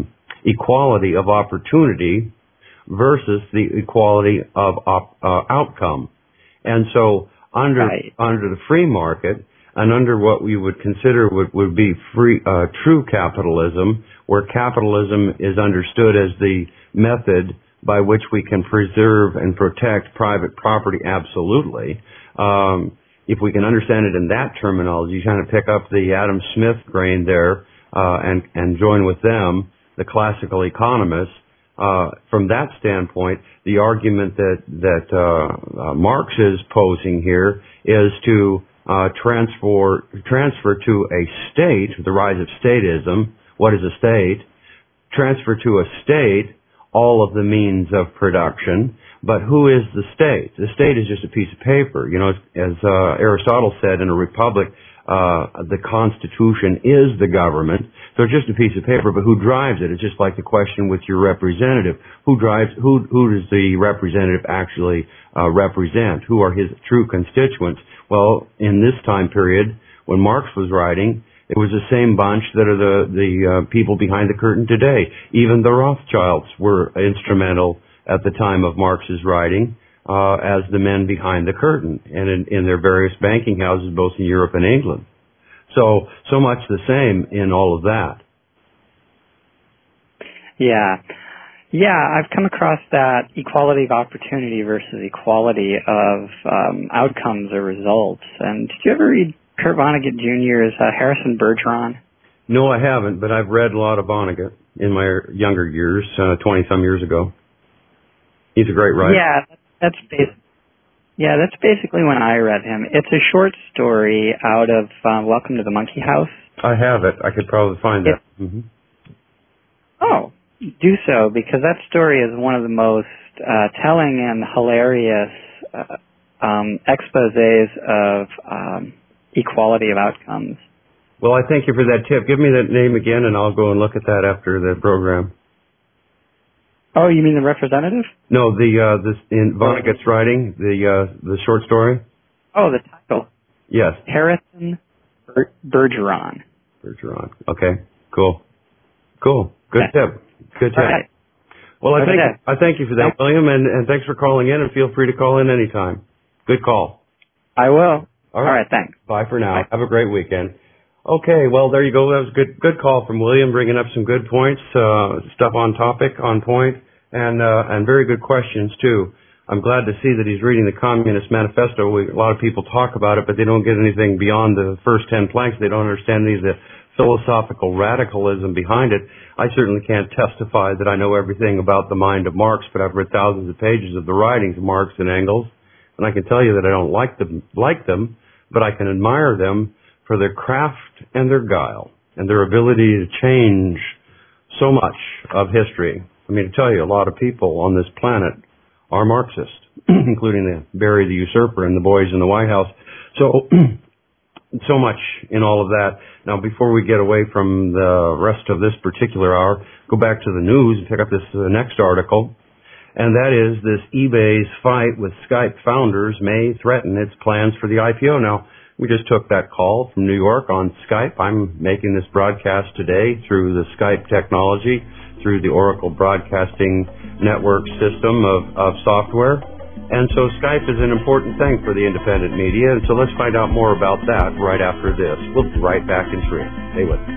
Speaker 2: equality of opportunity versus the equality of outcome. And so under the free market and under what we would consider would be true capitalism, where capitalism is understood as the method by which we can preserve and protect private property absolutely, if we can understand it in that terminology, kind of pick up the Adam Smith grain there and join with them, the classical economists. From that standpoint, the argument that Marx is posing here is to transfer to a state, the rise of statism. What is a state? Transfer to a state all of the means of production. But who is the state? The state is just a piece of paper. You know, as Aristotle said in a republic, the Constitution is the government. So it's just a piece of paper, but who drives it? It's just like the question with your representative. Who does the representative actually represent? Who are his true constituents? Well, in this time period, when Marx was writing, it was the same bunch that are the people behind the curtain today. Even the Rothschilds were instrumental at the time of Marx's writing as the men behind the curtain and in their various banking houses both in Europe and England. So much the same in all of that.
Speaker 8: Yeah, I've come across that equality of opportunity versus equality of outcomes or results. And did you ever read Kurt Vonnegut Jr.'s Harrison Bergeron?
Speaker 2: No, I haven't, but I've read a lot of Vonnegut in my younger years, 20-some years ago. He's a great writer.
Speaker 8: Yeah, that's basically when I read him. It's a short story out of Welcome to the Monkey House.
Speaker 2: I have it. I could probably find that. Mm-hmm.
Speaker 8: Oh, do so, because that story is one of the most telling and hilarious exposés of equality of outcomes.
Speaker 2: Well, I thank you for that tip. Give me that name again, and I'll go and look at that after the program.
Speaker 8: Oh, you mean the representative?
Speaker 2: No, this in Vonnegut's writing, the short story.
Speaker 8: Oh, the title.
Speaker 2: Yes.
Speaker 8: Harrison Bergeron.
Speaker 2: Bergeron. Okay. Cool. Good tip. Good tip.
Speaker 8: Right.
Speaker 2: Well, I thank you for that, William, and thanks for calling in, and feel free to call in anytime. Good call.
Speaker 8: I will.
Speaker 2: All right.
Speaker 8: Thanks.
Speaker 2: Bye for now. Bye. Have a great weekend. Okay, well, there you go. That was a good call from William, bringing up some good points, stuff on topic, on point, and very good questions, too. I'm glad to see that he's reading the Communist Manifesto. A lot of people talk about it, but they don't get anything beyond the first 10 planks. They don't understand the philosophical radicalism behind it. I certainly can't testify that I know everything about the mind of Marx, but I've read thousands of pages of the writings of Marx and Engels, and I can tell you that I don't like them, but I can admire them for their craft and their guile and their ability to change so much of history. I mean, to tell you, a lot of people on this planet are Marxist, including Barry the Usurper and the boys in the White House. So much in all of that. Now, before we get away from the rest of this particular hour, go back to the news and pick up this next article. And that is this eBay's fight with Skype founders may threaten its plans for the IPO. Now, we just took that call from New York on Skype. I'm making this broadcast today through the Skype technology, through the Oracle Broadcasting Network system of software. And so Skype is an important thing for the independent media. And so let's find out more about that right after this. We'll be right back in 3. Stay with us.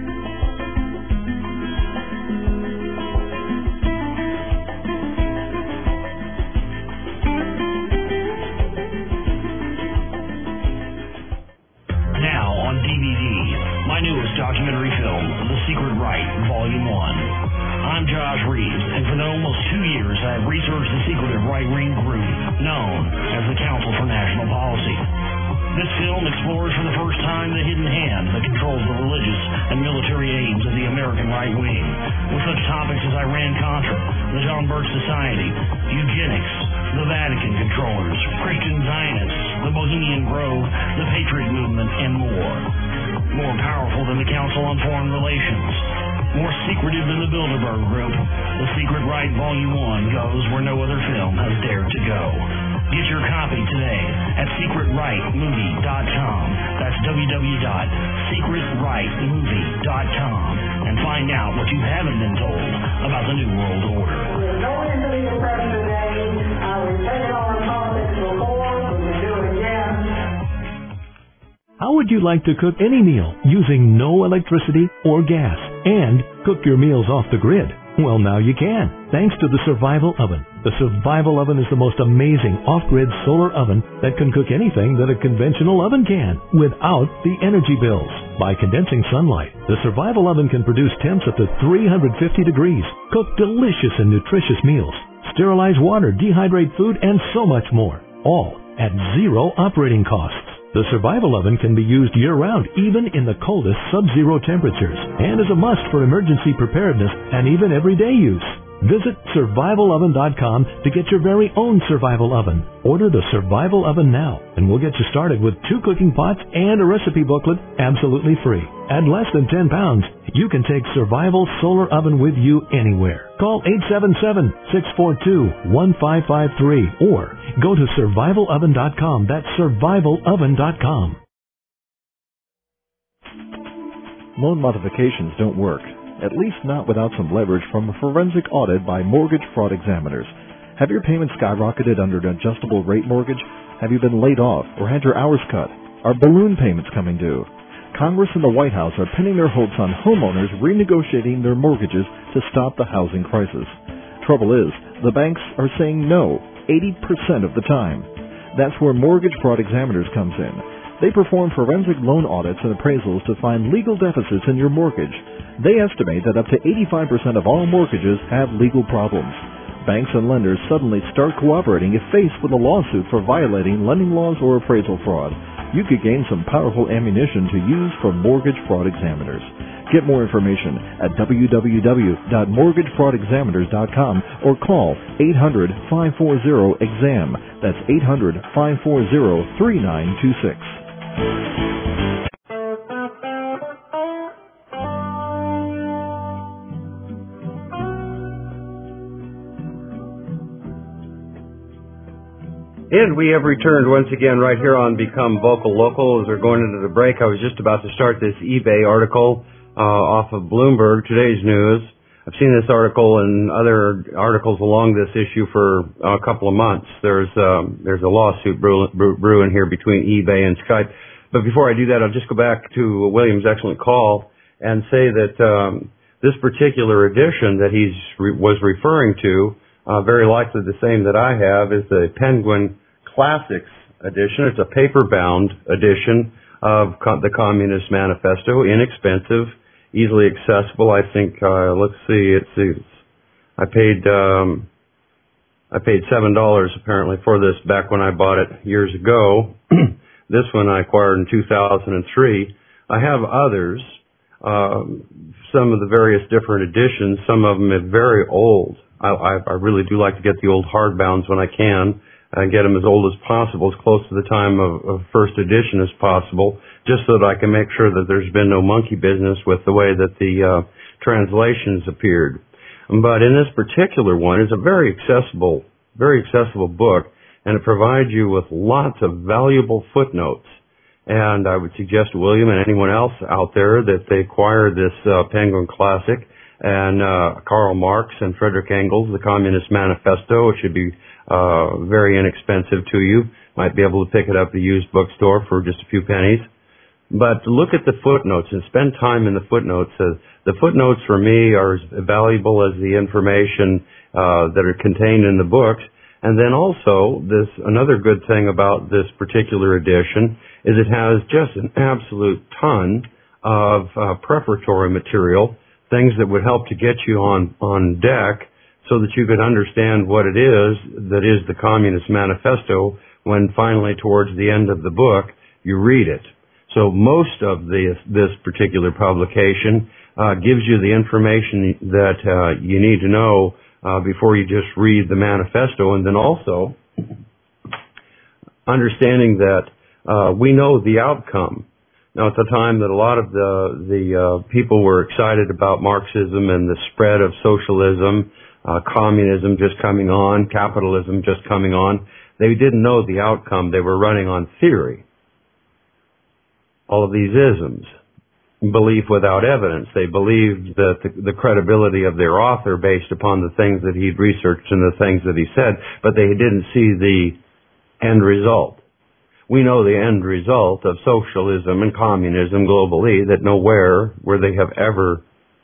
Speaker 11: Documentary film, The Secret Right, Volume 1. I'm Josh Reeves, and for almost 2 years I have researched the secretive right-wing group known as the Council for National Policy. This film explores for the first time the hidden hand that controls the religious and military aims of the American right wing, with such topics as Iran-Contra, the John Birch Society, eugenics, the Vatican controllers, Christian Zionists, the Bohemian Grove, the Patriot Movement, and more. More powerful than the Council on Foreign Relations. More secretive than the Bilderberg Group. The Secret Right Volume 1 goes where no other film has dared to go. Get your copy today at secretrightmovie.com. That's That's www.secretrightmovie.com and find out what you haven't been told about the New World Order.
Speaker 13: We're going into the depression today. We've taken on politics before. We can do it again.
Speaker 14: How would you like to cook any meal using no electricity or gas and cook your meals off the grid? Well, now you can, thanks to the Survival Oven. The Survival Oven is the most amazing off-grid solar oven that can cook anything that a conventional oven can without the energy bills. By condensing sunlight, the Survival Oven can produce temps up to 350 degrees, cook delicious and nutritious meals, sterilize water, dehydrate food, and so much more, all at zero operating costs. The Survival Oven can be used year-round, even in the coldest sub-zero temperatures, and is a must for emergency preparedness and even everyday use. Visit survivaloven.com to get your very own Survival Oven. Order the Survival Oven now, and we'll get you started with 2 cooking pots and a recipe booklet absolutely free. At less than 10 pounds, you can take Survival Solar Oven with you anywhere. Call 877-642-1553 or go to survivaloven.com. That's survivaloven.com.
Speaker 15: Loan modifications don't work. At least not without some leverage from a forensic audit by mortgage fraud examiners. Have your payments skyrocketed under an adjustable rate mortgage? Have you been laid off or had your hours cut? Are balloon payments coming due? Congress and the White House are pinning their hopes on homeowners renegotiating their mortgages to stop the housing crisis. Trouble is, the banks are saying no 80% of the time. That's where mortgage fraud examiners comes in. They perform forensic loan audits and appraisals to find legal deficits in your mortgage. They estimate that up to 85% of all mortgages have legal problems. Banks and lenders suddenly start cooperating if faced with a lawsuit for violating lending laws or appraisal fraud. You could gain some powerful ammunition to use from mortgage fraud examiners. Get more information at www.mortgagefraudexaminers.com or call 800-540-EXAM. That's 800-540-3926.
Speaker 2: And we have returned once again right here on Become Vocal Local. As we're going into the break, I was just about to start this eBay article off of Bloomberg, today's news. I've seen this article and other articles along this issue for a couple of months. There's a lawsuit brewing here between eBay and Skype. But before I do that, I'll just go back to William's excellent call and say that this particular edition that he was referring to, very likely the same that I have, is the Penguin Classics edition. It's a paper-bound edition of the Communist Manifesto, inexpensive, easily accessible. I think, let's see, I paid $7 apparently for this back when I bought it years ago. This one I acquired in 2003. I have others, some of the various different editions. Some of them are very old. I really do like to get the old hardbounds when I can, and get them as old as possible, as close to the time of first edition as possible, just so that I can make sure that there's been no monkey business with the way that the translations appeared. But in this particular one, it's a very accessible book, and it provides you with lots of valuable footnotes. And I would suggest to William and anyone else out there that they acquire this Penguin Classic and Karl Marx and Frederick Engels, the Communist Manifesto. It should be very inexpensive to you. Might be able to pick it up at a used bookstore for just a few pennies. But look at the footnotes and spend time in the footnotes. The footnotes for me are as valuable as the information that are contained in the books. And then also, another good thing about this particular edition is it has just an absolute ton of preparatory material, things that would help to get you on deck so that you could understand what it is that is the Communist Manifesto when finally towards the end of the book you read it. So most of this particular publication gives you the information that you need to know before you just read the manifesto, and then also understanding that we know the outcome. Now, at the time that a lot of the people were excited about Marxism and the spread of socialism, communism just coming on, capitalism just coming on, they didn't know the outcome. They were running on theory. all of these isms. Belief without evidence. They believed that the credibility of their author based upon the things that he'd researched and the things that he said, but they didn't see the end result. We know the end result of socialism and communism globally, that nowhere where they have ever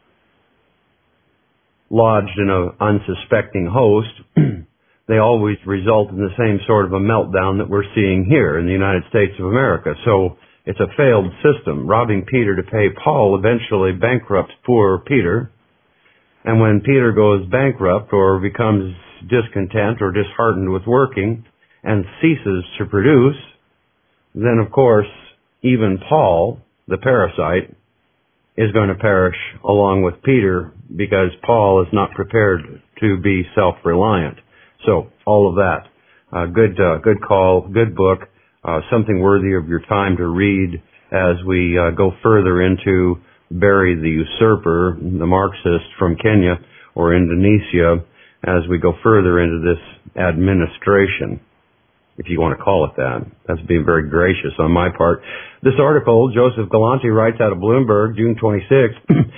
Speaker 2: lodged in an unsuspecting host, they always result in the same sort of a meltdown that we're seeing here in the United States of America. So it's a failed system. Robbing Peter to pay Paul eventually bankrupts poor Peter. And when Peter goes bankrupt or becomes discontent or disheartened with working and ceases to produce, then of course even Paul, the parasite, is going to perish along with Peter because Paul is not prepared to be self-reliant. So all of that. Good call, good book. Something worthy of your time to read as we go further into Barry the Usurper, the Marxist from Kenya or Indonesia, as we go further into this administration, if you want to call it that. That's being very gracious on my part. This article, Joseph Galante writes out of Bloomberg, June 26th,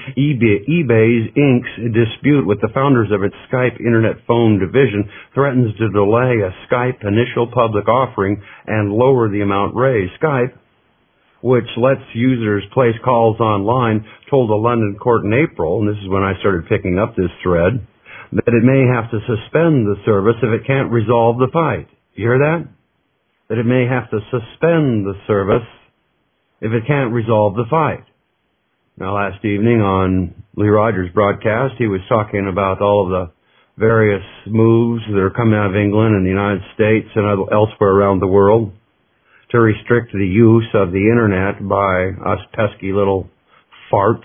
Speaker 2: eBay's Inc.'s dispute with the founders of its Skype internet phone division threatens to delay a Skype initial public offering and lower the amount raised. Skype, which lets users place calls online, told a London court in April, and this is when I started picking up this thread, that it may have to suspend the service if it can't resolve the fight. You hear that? That it may have to suspend the service if it can't resolve the fight. Now, last evening on Lee Rogers' broadcast, he was talking about all of the various moves that are coming out of England and the United States and elsewhere around the world to restrict the use of the Internet by us pesky little farts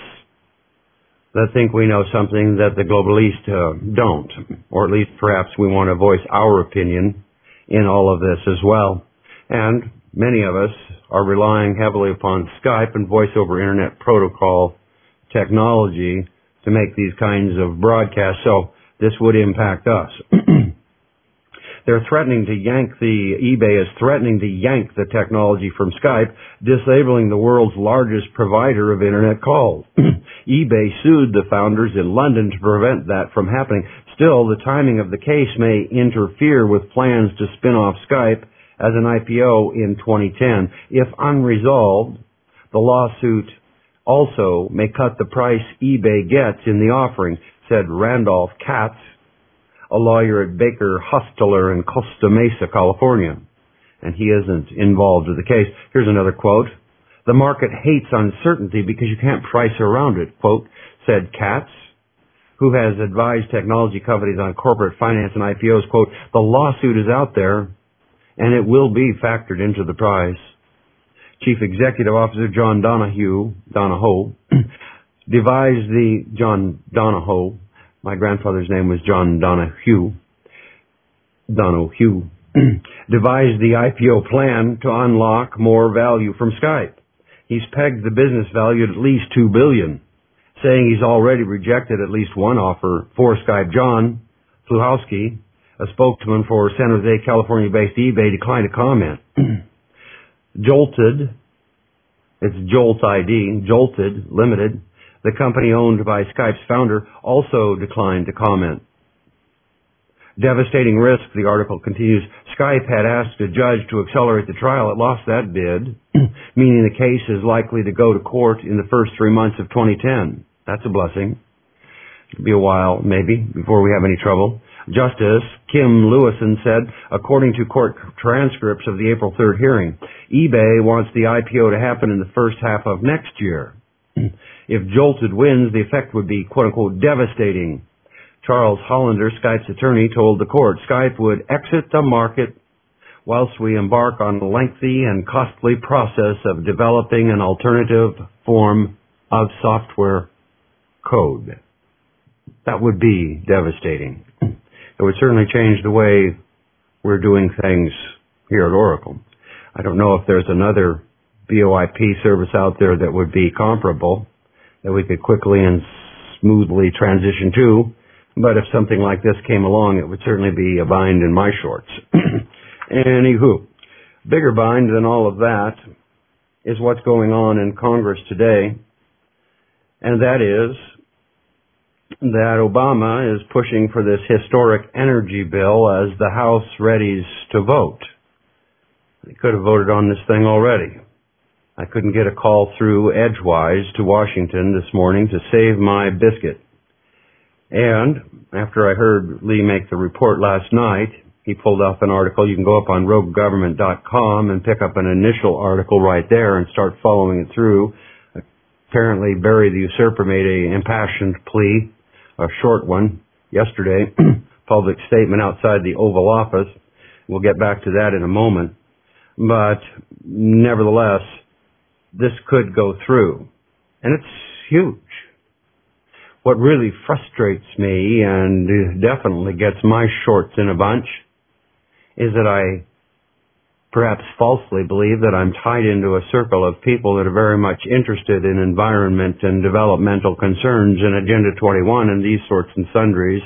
Speaker 2: that think we know something that the globalists don't. Or at least perhaps we want to voice our opinion in all of this as well. And many of us are relying heavily upon Skype and voice over internet protocol technology to make these kinds of broadcasts, so this would impact us. They're threatening to eBay is threatening to yank the technology from Skype, disabling the world's largest provider of internet calls. eBay sued the founders in London to prevent that from happening. Still, the timing of the case may interfere with plans to spin off Skype as an IPO in 2010. If unresolved, the lawsuit also may cut the price eBay gets in the offering, said Randolph Katz, a lawyer at Baker Hostler in Costa Mesa, California. And he isn't involved in the case. Here's another quote. The market hates uncertainty because you can't price around it, quote, said Katz, who has advised technology companies on corporate finance and IPOs, quote, the lawsuit is out there and it will be factored into the price. Chief Executive Officer John Donahoe, my grandfather's name was John Donahoe, devised the IPO plan to unlock more value from Skype. He's pegged the business value at least $2 billion, saying he's already rejected at least one offer for Skype. John Fluhowski, a spokesman for San Jose, California-based eBay, declined to comment. Jolted, it's Jolt ID, Jolted Limited, the company owned by Skype's founder, also declined to comment. Devastating risk, the article continues. Skype had asked a judge to accelerate the trial. It lost that bid, meaning the case is likely to go to court in the first 3 months of 2010. That's a blessing. It'll be a while, maybe, before we have any trouble. Justice Kim Lewison said, according to court transcripts of the April 3rd hearing, eBay wants the IPO to happen in the first half of next year. If Jolted wins, the effect would be, quote-unquote, devastating. Charles Hollander, Skype's attorney, told the court Skype would exit the market whilst we embark on a lengthy and costly process of developing an alternative form of software code. That would be devastating. It would certainly change the way we're doing things here at Oracle. I don't know if there's another VoIP service out there that would be comparable, that we could quickly and smoothly transition to, but if something like this came along, it would certainly be a bind in my shorts. Anywho, bigger bind than all of that is what's going on in Congress today, and that is that Obama is pushing for this historic energy bill as the House readies to vote. They could have voted on this thing already. I couldn't get a call through edgewise to Washington this morning to save my biscuit. And after I heard Lee make the report last night, he pulled up an article. You can go up on roguegovernment.com and pick up an initial article right there and start following it through. Apparently, Barry the Usurper made an impassioned plea, a short one, yesterday, public statement outside the Oval Office. We'll get back to that in a moment. But nevertheless, this could go through. And it's huge. What really frustrates me and definitely gets my shorts in a bunch is that I perhaps falsely believe that I'm tied into a circle of people that are very much interested in environment and developmental concerns and Agenda 21 and these sorts and sundries.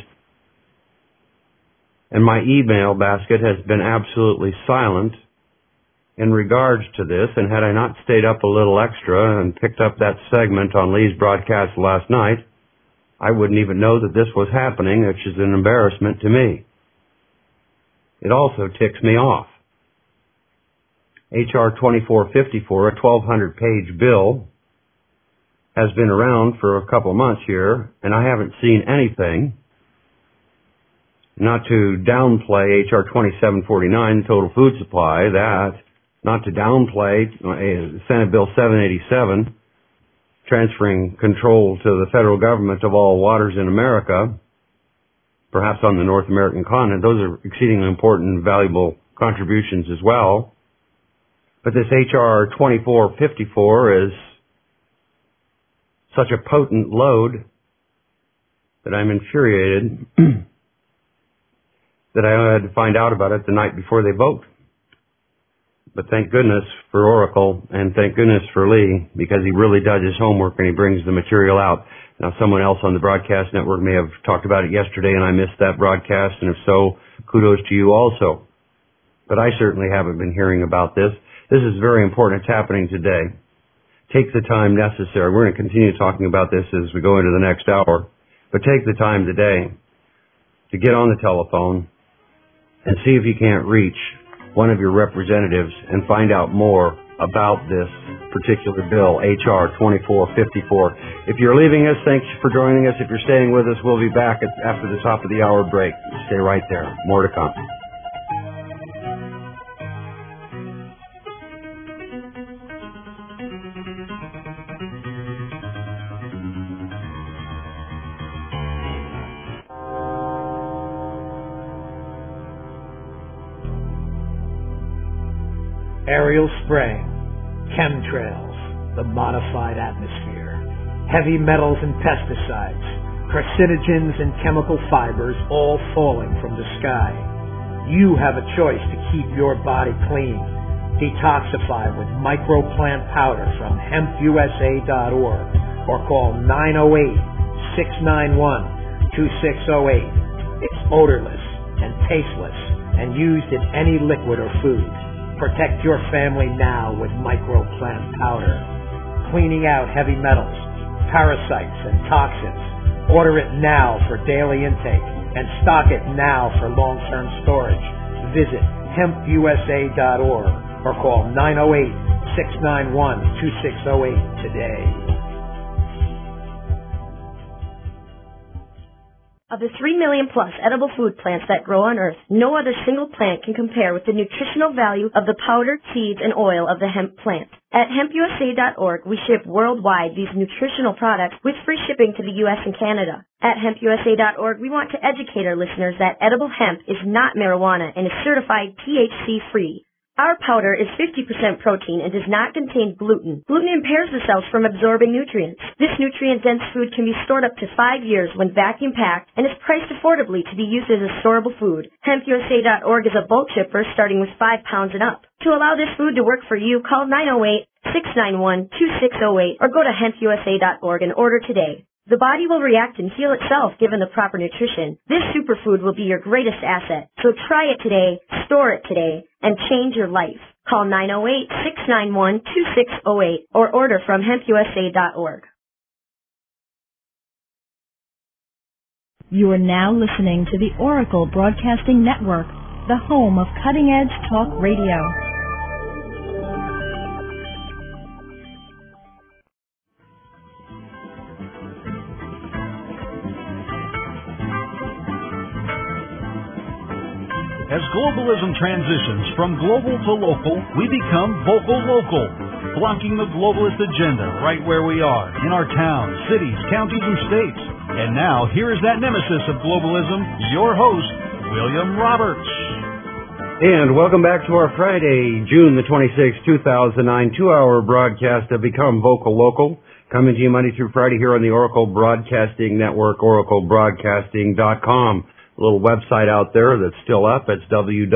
Speaker 2: And my email basket has been absolutely silent in regards to this, and had I not stayed up a little extra and picked up that segment on Lee's broadcast last night, I wouldn't even know that this was happening, which is an embarrassment to me. It also ticks me off. H.R. 2454, a 1,200-page bill, has been around for a couple months here, and I haven't seen anything. Not to downplay H.R. 2749, total food supply, not to downplay Senate Bill 787, transferring control to the federal government of all waters in America, perhaps on the North American continent. Those are exceedingly important and valuable contributions as well. But this H.R. 2454 is such a potent load that I'm infuriated that I had to find out about it the night before they vote. But thank goodness for Oracle, and thank goodness for Lee, because he really does his homework and he brings the material out. Now, someone else on the broadcast network may have talked about it yesterday and I missed that broadcast, and if so, kudos to you also. But I certainly haven't been hearing about this. This is very important. It's happening today. Take the time necessary. We're going to continue talking about this as we go into the next hour. But take the time today to get on the telephone and see if you can't reach one of your representatives and find out more about this particular bill, H.R. 2454. If you're leaving us, thanks for joining us. If you're staying with us, we'll be back after the top of the hour break. Stay right there. More to come.
Speaker 16: Aerial spraying, chemtrails, the modified atmosphere, heavy metals and pesticides, carcinogens and chemical fibers all falling from the sky. You have a choice to keep your body clean. Detoxify with microplant powder from hempusa.org or call 908-691-2608. It's odorless and tasteless and used in any liquid or food. Protect your family now with microplant powder. Cleaning out heavy metals, parasites, and toxins. Order it now for daily intake and stock it now for long-term storage. Visit hempusa.org or call 908-691-2608 today.
Speaker 3: Of the 3 million plus edible food plants that grow on Earth, no other single plant can compare with the nutritional value of the powder, seeds, and oil of the hemp plant. At hempusa.org, we ship worldwide these nutritional products with free shipping to the U.S. and Canada. At hempusa.org, we want to educate our listeners that edible hemp is not marijuana and is certified THC-free. Our powder is 50% protein and does not contain gluten. Gluten impairs the cells from absorbing nutrients. This nutrient-dense food can be stored up to 5 years when vacuum-packed and is priced affordably to be used as a storable food. HempUSA.org is a bulk shipper starting with 5 pounds and up. To allow this food to work for you, call 908-691-2608 or go to hempusa.org and order today. The body will react and heal itself given the proper nutrition. This superfood will be your greatest asset. So try it today, store it today, and change your life. Call 908-691-2608 or order from hempusa.org.
Speaker 9: You are now listening to the Oracle Broadcasting Network, the home of cutting-edge talk radio.
Speaker 1: As globalism transitions from global to local, we become vocal local, blocking the globalist agenda right where we are, in our towns, cities, counties, and states. And now, here is that nemesis of globalism, your host, William Roberts.
Speaker 2: And welcome back to our Friday, June the 26th, 2009, 2-hour broadcast of Become Vocal Local, coming to you Monday through Friday here on the Oracle Broadcasting Network, oraclebroadcasting.com. A little website out there that's still up. It's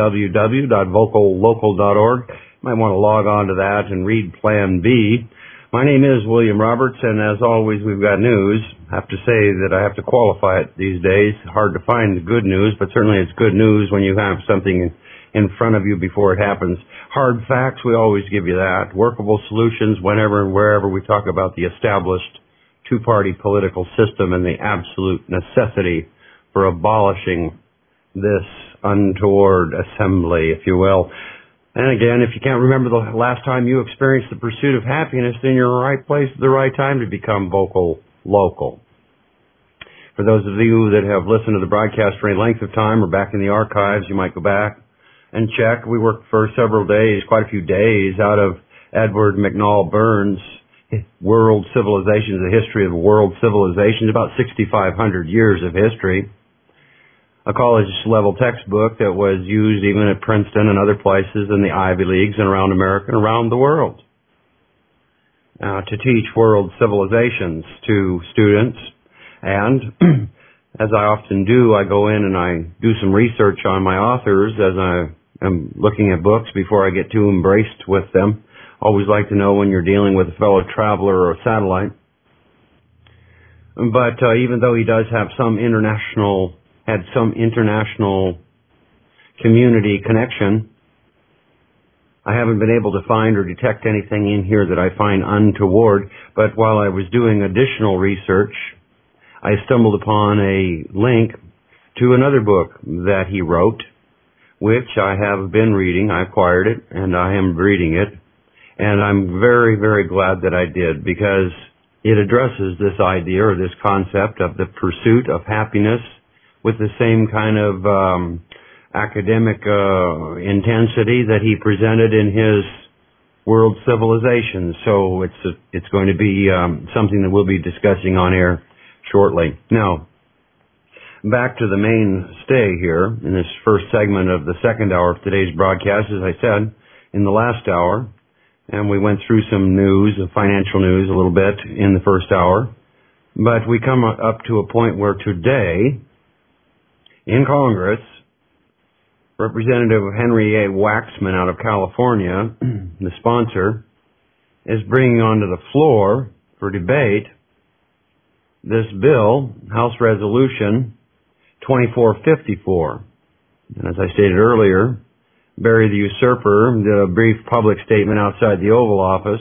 Speaker 2: www.vocallocal.org. You might want to log on to that and read Plan B. My name is William Roberts, and as always, we've got news. I have to say that I have to qualify it these days. Hard to find the good news, but certainly it's good news when you have something in front of you before it happens. Hard facts, we always give you that. Workable solutions whenever and wherever we talk about the established two-party political system and the absolute necessity for abolishing this untoward assembly, if you will. And again, if you can't remember the last time you experienced the pursuit of happiness, then you're in the right place at the right time to become vocal local. For those of you that have listened to the broadcast for any length of time or back in the archives, you might go back and check. We worked for several days, quite a few days, out of Edward McNall Burns' World Civilizations, the History of World Civilizations, about 6,500 years of history. A college-level textbook that was used even at Princeton and other places in the Ivy Leagues and around America and around the world to teach world civilizations to students. And as I often do, I go in and I do some research on my authors as I am looking at books before I get too embraced with them. Always like to know when you're dealing with a fellow traveler or a satellite. But even though he does have had some international community connection, I haven't been able to find or detect anything in here that I find untoward. But while I was doing additional research, I stumbled upon a link to another book that he wrote, which I have been reading. I acquired it, and I am reading it. And I'm very, very glad that I did, because it addresses this idea or this concept of the pursuit of happiness with the same kind of academic intensity that he presented in his World Civilizations. So it's going to be something that we'll be discussing on air shortly. Now, back to the mainstay here in this first segment of the second hour of today's broadcast, as I said, in the last hour, and we went through some news, financial news a little bit in the first hour, but we come up to a point where today, in Congress, Representative Henry A. Waxman out of California, the sponsor, is bringing onto the floor for debate this bill, House Resolution 2454. And as I stated earlier, Barry the Usurper did a brief public statement outside the Oval Office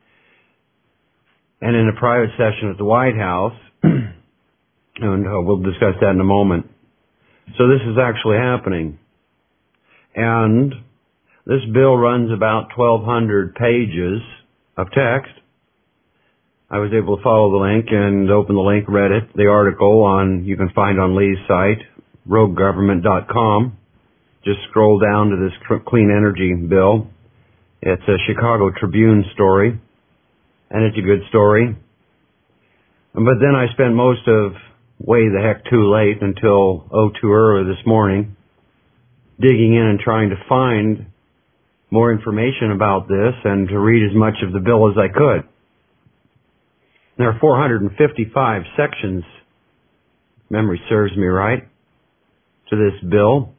Speaker 2: and in a private session at the White House, and we'll discuss that in a moment. So this is actually happening. And this bill runs about 1,200 pages of text. I was able to follow the link and open the link, read it. The article you can find on Lee's site, roguegovernment.com. Just scroll down to this clean energy bill. It's a Chicago Tribune story, and it's a good story. But then I spent most of way the heck too late until too early this morning digging in and trying to find more information about this and to read as much of the bill as I could. There are 455 sections, if memory serves me right, to this bill.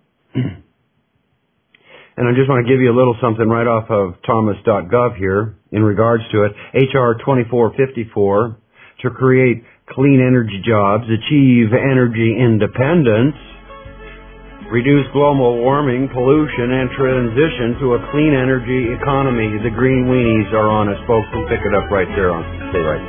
Speaker 2: And I just want to give you a little something right off of thomas.gov here in regards to it. H.R. 2454 to create clean energy jobs, achieve energy independence, reduce global warming, pollution, and transition to a clean energy economy. The Green Weenies are on us, folks. We'll pick it up right there on Stay Right.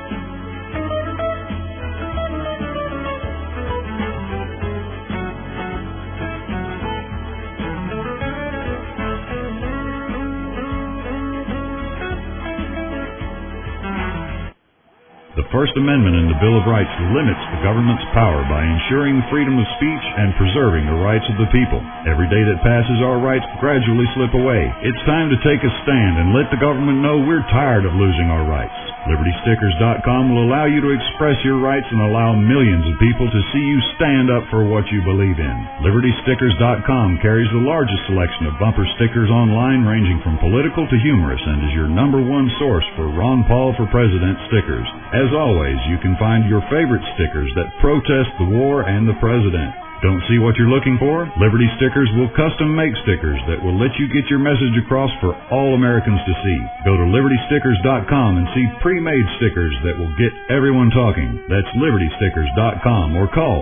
Speaker 17: The First Amendment in the Bill of Rights limits the government's power by ensuring freedom of speech and preserving the rights of the people. Every day that passes, our rights gradually slip away. It's time to take a stand and let the government know we're tired of losing our rights. LibertyStickers.com will allow you to express your rights and allow millions of people to see you stand up for what you believe in. LibertyStickers.com carries the largest selection of bumper stickers online, ranging from political to humorous, and is your #1 source for Ron Paul for President stickers. As always, you can find your favorite stickers that protest the war and the president. Don't see what you're looking for? Liberty Stickers will custom make stickers that will let you get your message across for all Americans to see. Go to LibertyStickers.com and see pre-made stickers that will get everyone talking. That's LibertyStickers.com or call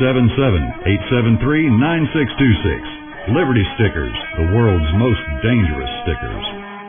Speaker 17: 877-873-9626. Liberty Stickers, the world's most dangerous stickers.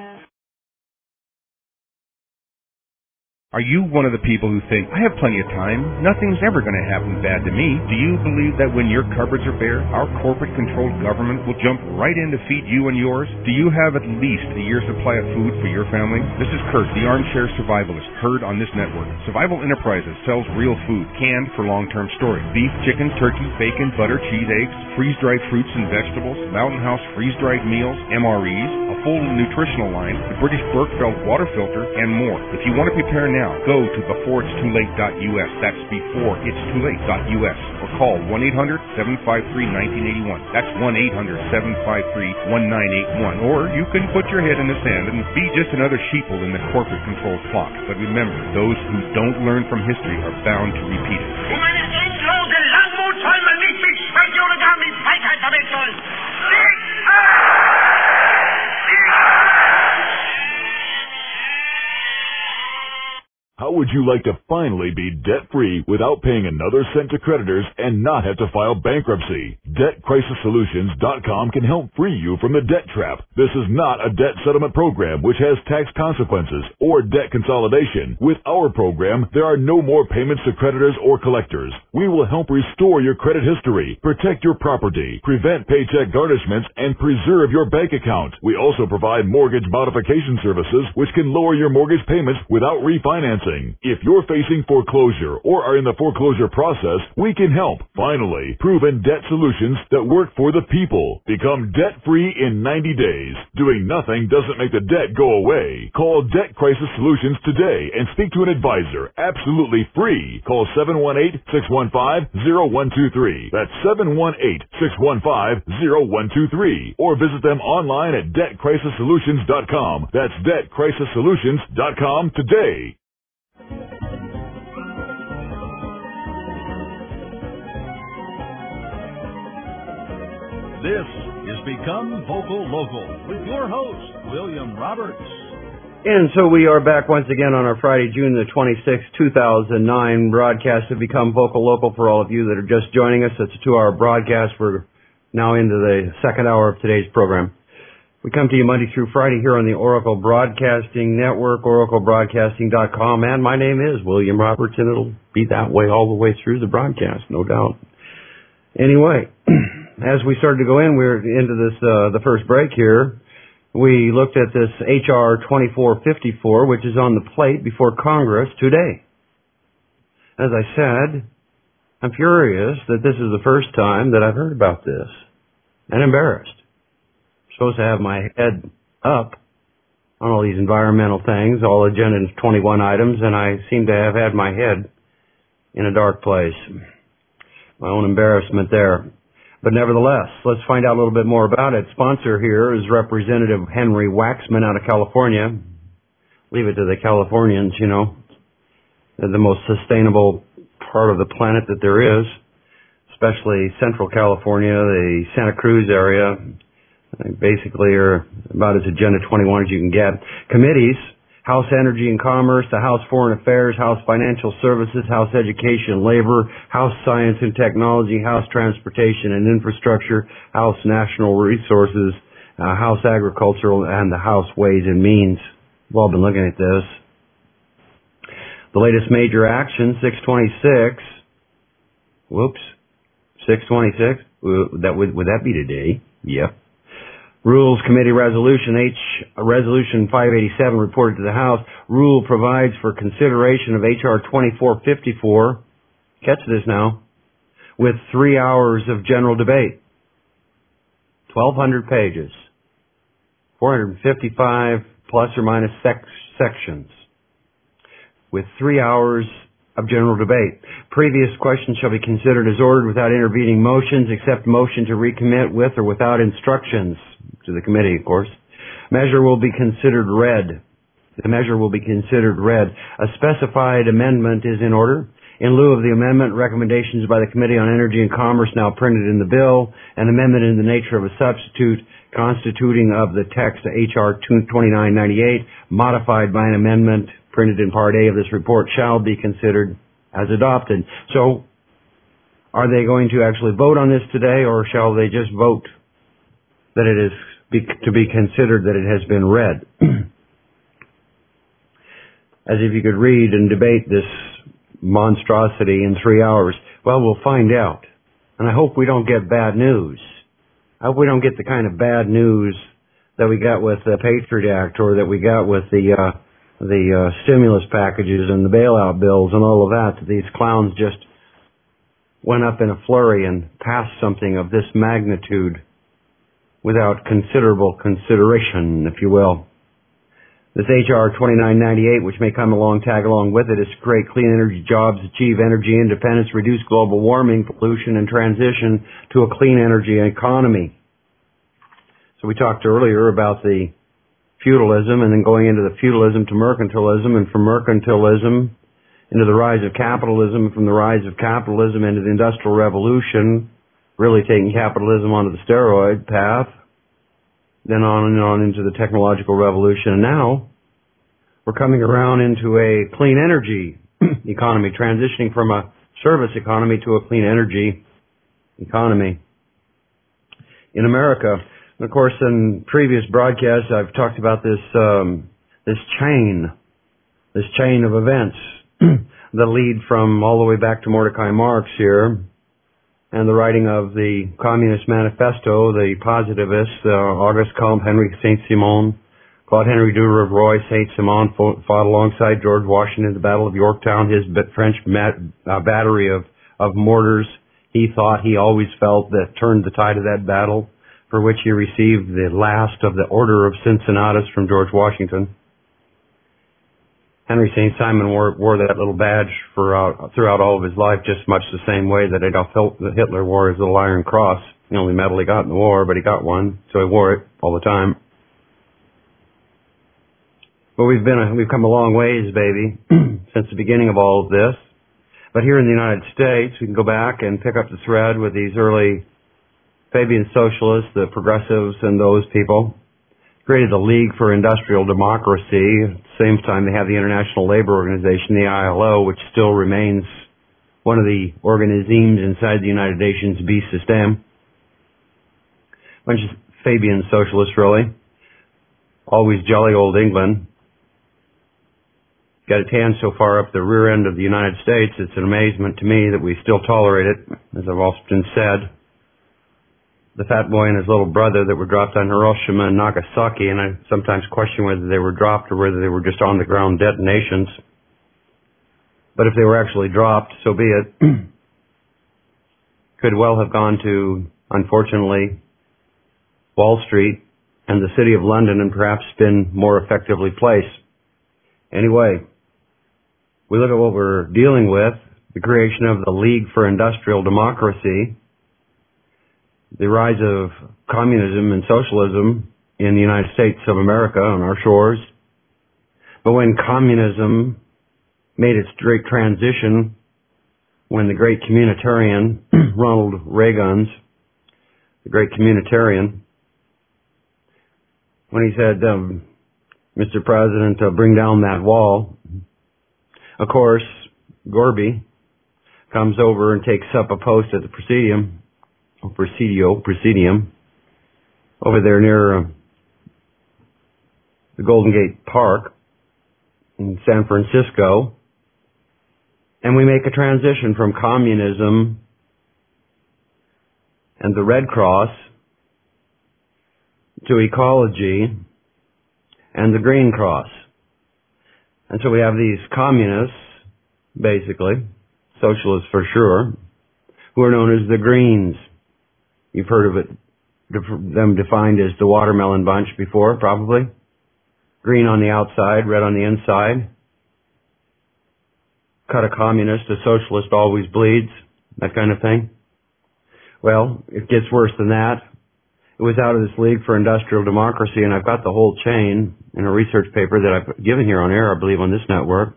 Speaker 4: Are you one of the people who think, I have plenty of time, nothing's ever going to happen bad to me? Do you believe that when your cupboards are bare, our corporate-controlled government will jump right in to feed you and yours? Do you have at least a year's supply of food for your family? This is Kurt, the armchair survivalist, heard on this network. Survival Enterprises sells real food, canned for long-term storage. Beef, chicken, turkey, bacon, butter, cheese, eggs, freeze-dried fruits and vegetables, Mountain House freeze-dried meals, MREs, a full nutritional line, the British Berkfeld water filter, and more. If you want to prepare now, go to beforeitstoolate.us. That's beforeitstoolate.us. Or call 1-800-753-1981. That's 1-800-753-1981. Or you can put your head in the sand and be just another sheeple in the corporate-controlled flock. But remember, those who don't learn from history are bound to repeat it.
Speaker 5: How would you like to finally be debt-free without paying another cent to creditors and not have to file bankruptcy? DebtCrisisSolutions.com can help free you from the debt trap. This is not a debt settlement program which has tax consequences or debt consolidation. With our program, there are no more payments to creditors or collectors. We will help restore your credit history, protect your property, prevent paycheck garnishments, and preserve your bank account. We also provide mortgage modification services which can lower your mortgage payments without refinancing. If you're facing foreclosure or are in the foreclosure process, we can help. Finally, proven debt solutions that work for the people. Become debt-free in 90 days. Doing nothing doesn't make the debt go away. Call Debt Crisis Solutions today and speak to an advisor. Absolutely free. Call 718-615-0123. That's 718-615-0123. Or visit them online at DebtCrisisSolutions.com. That's DebtCrisisSolutions.com today.
Speaker 1: This is Become Vocal Local with your host, William Roberts.
Speaker 2: And so we are back once again on our Friday, June the 26th, 2009 broadcast of Become Vocal Local. For all of you that are just joining us, it's a 2-hour broadcast. We're now into the second hour of today's program. We come to you Monday through Friday here on the Oracle Broadcasting Network, oraclebroadcasting.com, and my name is William Roberts, and it'll be that way all the way through the broadcast, no doubt. Anyway, as we started to go in, we're into this, the first break here. We looked at this H.R. 2454, which is on the plate before Congress today. As I said, I'm furious that this is the first time that I've heard about this, and embarrassed. Supposed to have my head up on all these environmental things, all Agenda 21 items, and I seem to have had my head in a dark place. My own embarrassment there. But nevertheless, let's find out a little bit more about it. Sponsor here is Representative Henry Waxman out of California. Leave it to the Californians, you know. They're the most sustainable part of the planet that there is, especially Central California, the Santa Cruz area. Basically are about as Agenda 21 as you can get. Committees House Energy and Commerce, the House Foreign Affairs, House Financial Services, House Education and Labor, House Science and Technology, House Transportation and Infrastructure, House National Resources, House Agricultural, and the House Ways and Means. We've all been looking at this. The latest major action, 626. Whoops. 626? Would that be today? Yep. Rules Committee Resolution Resolution 587 reported to the House. Rule provides for consideration of H.R. 2454. Catch this now. With 3 hours of general debate. 1,200 pages. 455 plus or minus sections. With 3 hours of general debate. Previous questions shall be considered as ordered without intervening motions, except motion to recommit with or without instructions to the committee, of course. Measure will be considered read. The measure will be considered read. A specified amendment is in order. In lieu of the amendment, recommendations by the Committee on Energy and Commerce now printed in the bill, an amendment in the nature of a substitute constituting of the text H.R. 2998, modified by an amendment printed in Part A of this report, shall be considered as adopted. So, are they going to actually vote on this today, or shall they just vote that it is to be considered that it has been read? As if you could read and debate this monstrosity in 3 hours. Well, we'll find out. And I hope we don't get bad news. I hope we don't get the kind of bad news that we got with the Patriot Act, or that we got with the stimulus packages and the bailout bills and all of that. These clowns just went up in a flurry and passed something of this magnitude without considerable consideration, if you will. This H.R. 2998, which may come along, tag along with it, is to create clean energy jobs, achieve energy independence, reduce global warming, pollution, and transition to a clean energy economy. So we talked earlier about the feudalism, and then going into the feudalism to mercantilism, and from mercantilism into the rise of capitalism, from the rise of capitalism into the Industrial Revolution, really taking capitalism onto the steroid path, then on and on into the technological revolution. And now we're coming around into a clean energy economy, transitioning from a service economy to a clean energy economy. In America, and of course, in previous broadcasts, I've talked about this chain of events that lead from all the way back to Mordecai Marx here, and the writing of the Communist Manifesto, the positivists, Auguste Comte, Henry Saint-Simon, Claude Henry Duroy, Roy Saint-Simon fought alongside George Washington in the Battle of Yorktown, his French battery of mortars. He thought, he always felt, that turned the tide of that battle, for which he received the last of the Order of Cincinnatus from George Washington. Henry St. Simon wore that little badge throughout all of his life, just much the same way that Adolf Hitler wore his little Iron Cross. The only medal he got in the war, but he got one, so he wore it all the time. But we've come a long ways, baby, since the beginning of all of this. But here in the United States, we can go back and pick up the thread with these early Fabian socialists, the progressives, and those people. Created the League for Industrial Democracy. At the same time, they have the International Labor Organization, the ILO, which still remains one of the organisms inside the United Nations beast system. Bunch of Fabian socialists, really. Always jolly old England. Got its hand so far up the rear end of the United States, it's an amazement to me that we still tolerate it, as I've often said. The fat boy and his little brother that were dropped on Hiroshima and Nagasaki, and I sometimes question whether they were dropped or whether they were just on the ground detonations. But if they were actually dropped, so be it. Could well have gone to, unfortunately, Wall Street and the City of London and perhaps been more effectively placed. Anyway, we look at what we're dealing with, the creation of the League for Industrial Democracy, the rise of communism and socialism in the United States of America on our shores. But when communism made its great transition, when the great communitarian, Ronald Reagan, the great communitarian, when he said, Mr. President, bring down that wall. Of course, Gorby comes over and takes up a post at the Presidium, over there near the Golden Gate Park in San Francisco, and we make a transition from communism and the Red Cross to ecology and the Green Cross. And so we have these communists, basically, socialists for sure, who are known as the Greens. You've heard of it, them defined as the watermelon bunch before, probably. Green on the outside, red on the inside. Cut a communist, a socialist always bleeds, that kind of thing. Well, it gets worse than that. It was out of this League for Industrial Democracy, and I've got the whole chain in a research paper that I've given here on air, I believe, on this network.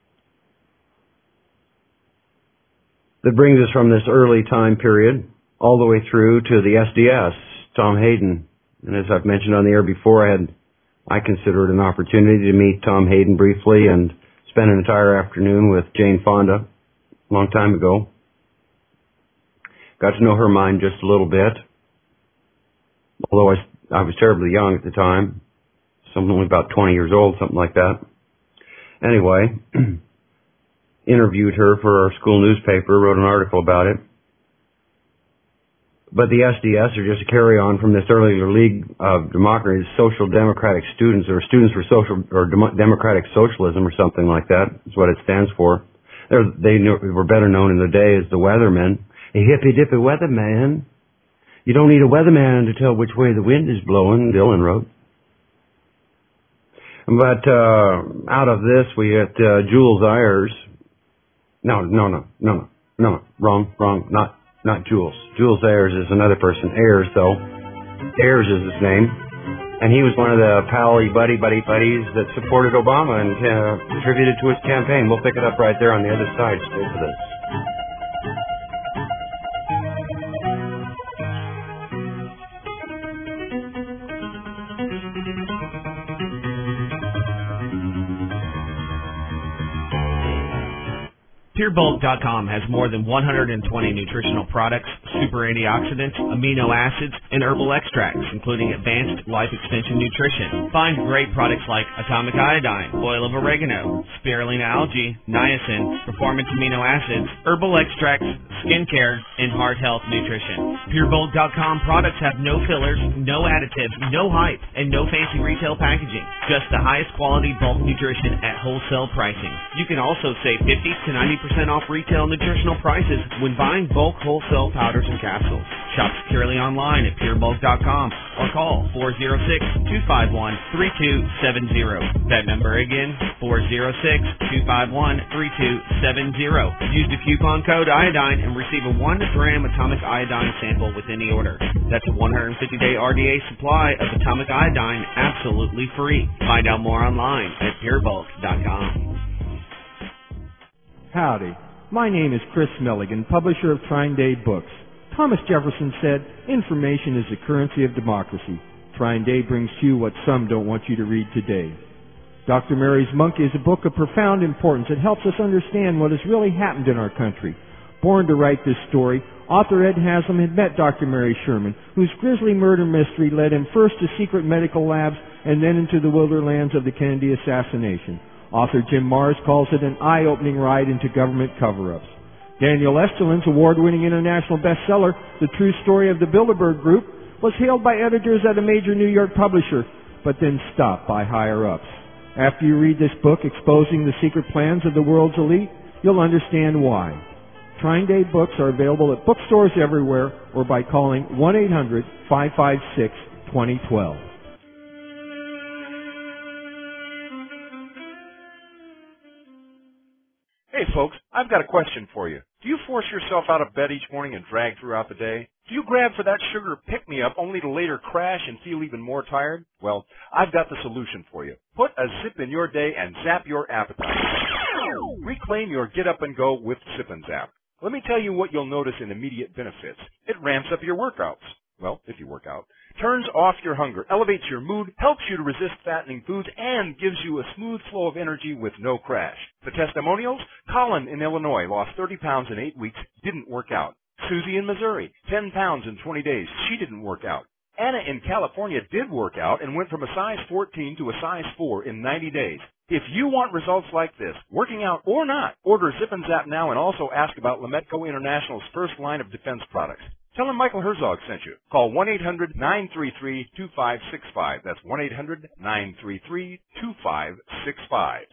Speaker 2: That brings us from this early time period all the way through to the SDS, Tom Hayden. And as I've mentioned on the air before, I considered an opportunity to meet Tom Hayden briefly and spend an entire afternoon with Jane Fonda a long time ago. Got to know her mind just a little bit, although I was terribly young at the time, only about 20 years old, something like that. Anyway, interviewed her for our school newspaper, wrote an article about it. But the SDS are just a carry-on from this earlier League of Democracy, Social Democratic Students, or Students for Social or Democratic Socialism, or something like that. That's what it stands for. They were better known in the day as the Weathermen. A hippy-dippy weatherman. You don't need a weatherman to tell which way the wind is blowing, Dylan wrote. But out of this, we get Jules Ayers. No, wrong, not Jules. Jules Ayers is another person. Ayers, though. Ayers is his name. And he was one of the pally buddies that supported Obama and contributed to his campaign. We'll pick it up right there on the other side. Stay with us.
Speaker 6: PureBulk.com has more than 120 nutritional products, super antioxidants, amino acids, and herbal extracts, including advanced life extension nutrition. Find great products like atomic iodine, oil of oregano, spirulina algae, niacin, performance amino acids, herbal extracts, skincare, and heart health nutrition. PureBulk.com products have no fillers, no additives, no hype, and no fancy retail packaging. Just the highest quality bulk nutrition at wholesale pricing. You can also save 50 to 90% off retail nutritional prices when buying bulk wholesale powders and capsules. Shop securely online at purebulk.com or call 406-251-3270. That number again, 406-251-3270. Use the coupon code iodine and receive a 1 gram atomic iodine sample with any order. That's a 150-day RDA supply of atomic iodine absolutely free. Find out more online at purebulk.com.
Speaker 7: Howdy. My name is Chris Milligan, publisher of Trine Day Books. Thomas Jefferson said, information is the currency of democracy. Trine Day brings to you what some don't want you to read today. Dr. Mary's Monkey is a book of profound importance. It helps us understand what has really happened in our country. Born to write this story, author Ed Haslam had met Dr. Mary Sherman, whose grisly murder mystery led him first to secret medical labs and then into the wilderlands of the Kennedy assassination. Author Jim Marrs calls it an eye-opening ride into government cover-ups. Daniel Esterlin's award-winning international bestseller, The True Story of the Bilderberg Group, was hailed by editors at a major New York publisher, but then stopped by higher-ups. After you read this book exposing the secret plans of the world's elite, you'll understand why. Trine Day Books are available at bookstores everywhere or by calling 1-800-556-2012.
Speaker 10: Hey folks, I've got a question for you. Do you force yourself out of bed each morning and drag throughout the day? Do you grab for that sugar pick-me-up only to later crash and feel even more tired? Well, I've got the solution for you. Put a zip in your day and zap your appetite. Reclaim your get up and go with Sip and Zap. Let me tell you what you'll notice in immediate benefits. It ramps up your workouts. well, if you work out, turns off your hunger, elevates your mood, helps you to resist fattening foods, and gives you a smooth flow of energy with no crash. The testimonials? Colin in Illinois lost 30 pounds in 8 weeks, didn't work out. Susie in Missouri, 10 pounds in 20 days, she didn't work out. Anna in California did work out and went from a size 14 to a size 4 in 90 days. If you want results like this, working out or not, order Zip and Zap now and also ask about Lametco International's first line of defense products. Tell them Michael Herzog sent you. Call 1-800-933-2565. That's 1-800-933-2565.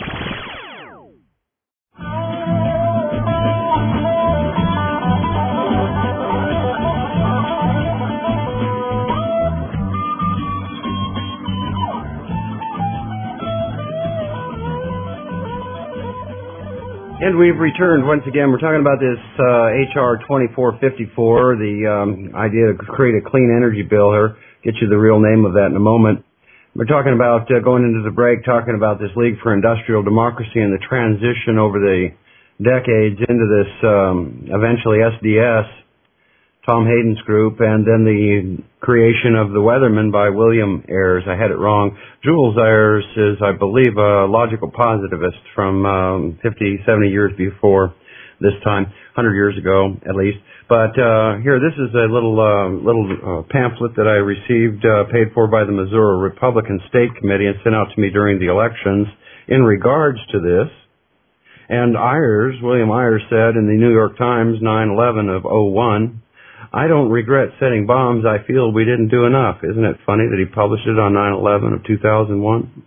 Speaker 2: And we've returned once again. We're talking about this H.R. 2454, the idea to create a clean energy bill here. Get you the real name of that in a moment. We're talking about, going into the break, talking about this League for Industrial Democracy and the transition over the decades into this eventually SDS, Tom Hayden's group, and then the creation of The Weatherman by William Ayers. I had it wrong. Jules Ayers is, I believe, a logical positivist from 50, 70 years before this time, 100 years ago at least. But here, this is a little pamphlet that I received, paid for by the Missouri Republican State Committee and sent out to me during the elections in regards to this. And Ayers, William Ayers, said in the New York Times 9/11 of 01, I don't regret setting bombs. I feel we didn't do enough. Isn't it funny that he published it on 9/11 of 2001?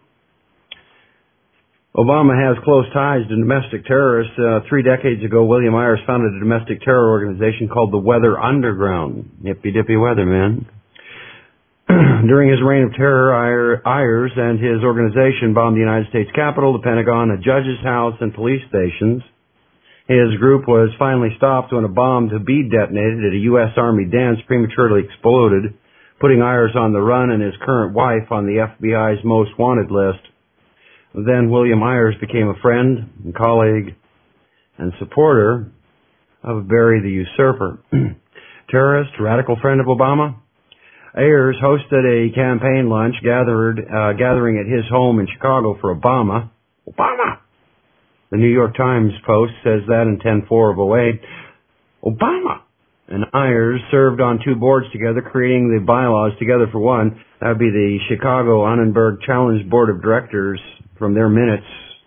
Speaker 2: Obama has close ties to domestic terrorists. 3 decades ago, William Ayers founded a domestic terror organization called the Weather Underground. Yippee-dippy weatherman. During his reign of terror, Ayers and his organization bombed the United States Capitol, the Pentagon, a judge's house, and police stations. His group was finally stopped when a bomb to be detonated at a U.S. Army dance prematurely exploded, putting Ayers on the run and his current wife on the FBI's most wanted list. Then William Ayers became a friend and colleague and supporter of Barry the Usurper. Terrorist, radical friend of Obama? Ayers hosted a campaign lunch gathering at his home in Chicago for Obama. Obama! The New York Times Post says that in 10/4 of 08. Obama! And Ayers served on 2 boards together, creating the bylaws together for one. That would be the Chicago Annenberg Challenge Board of Directors from their minutes,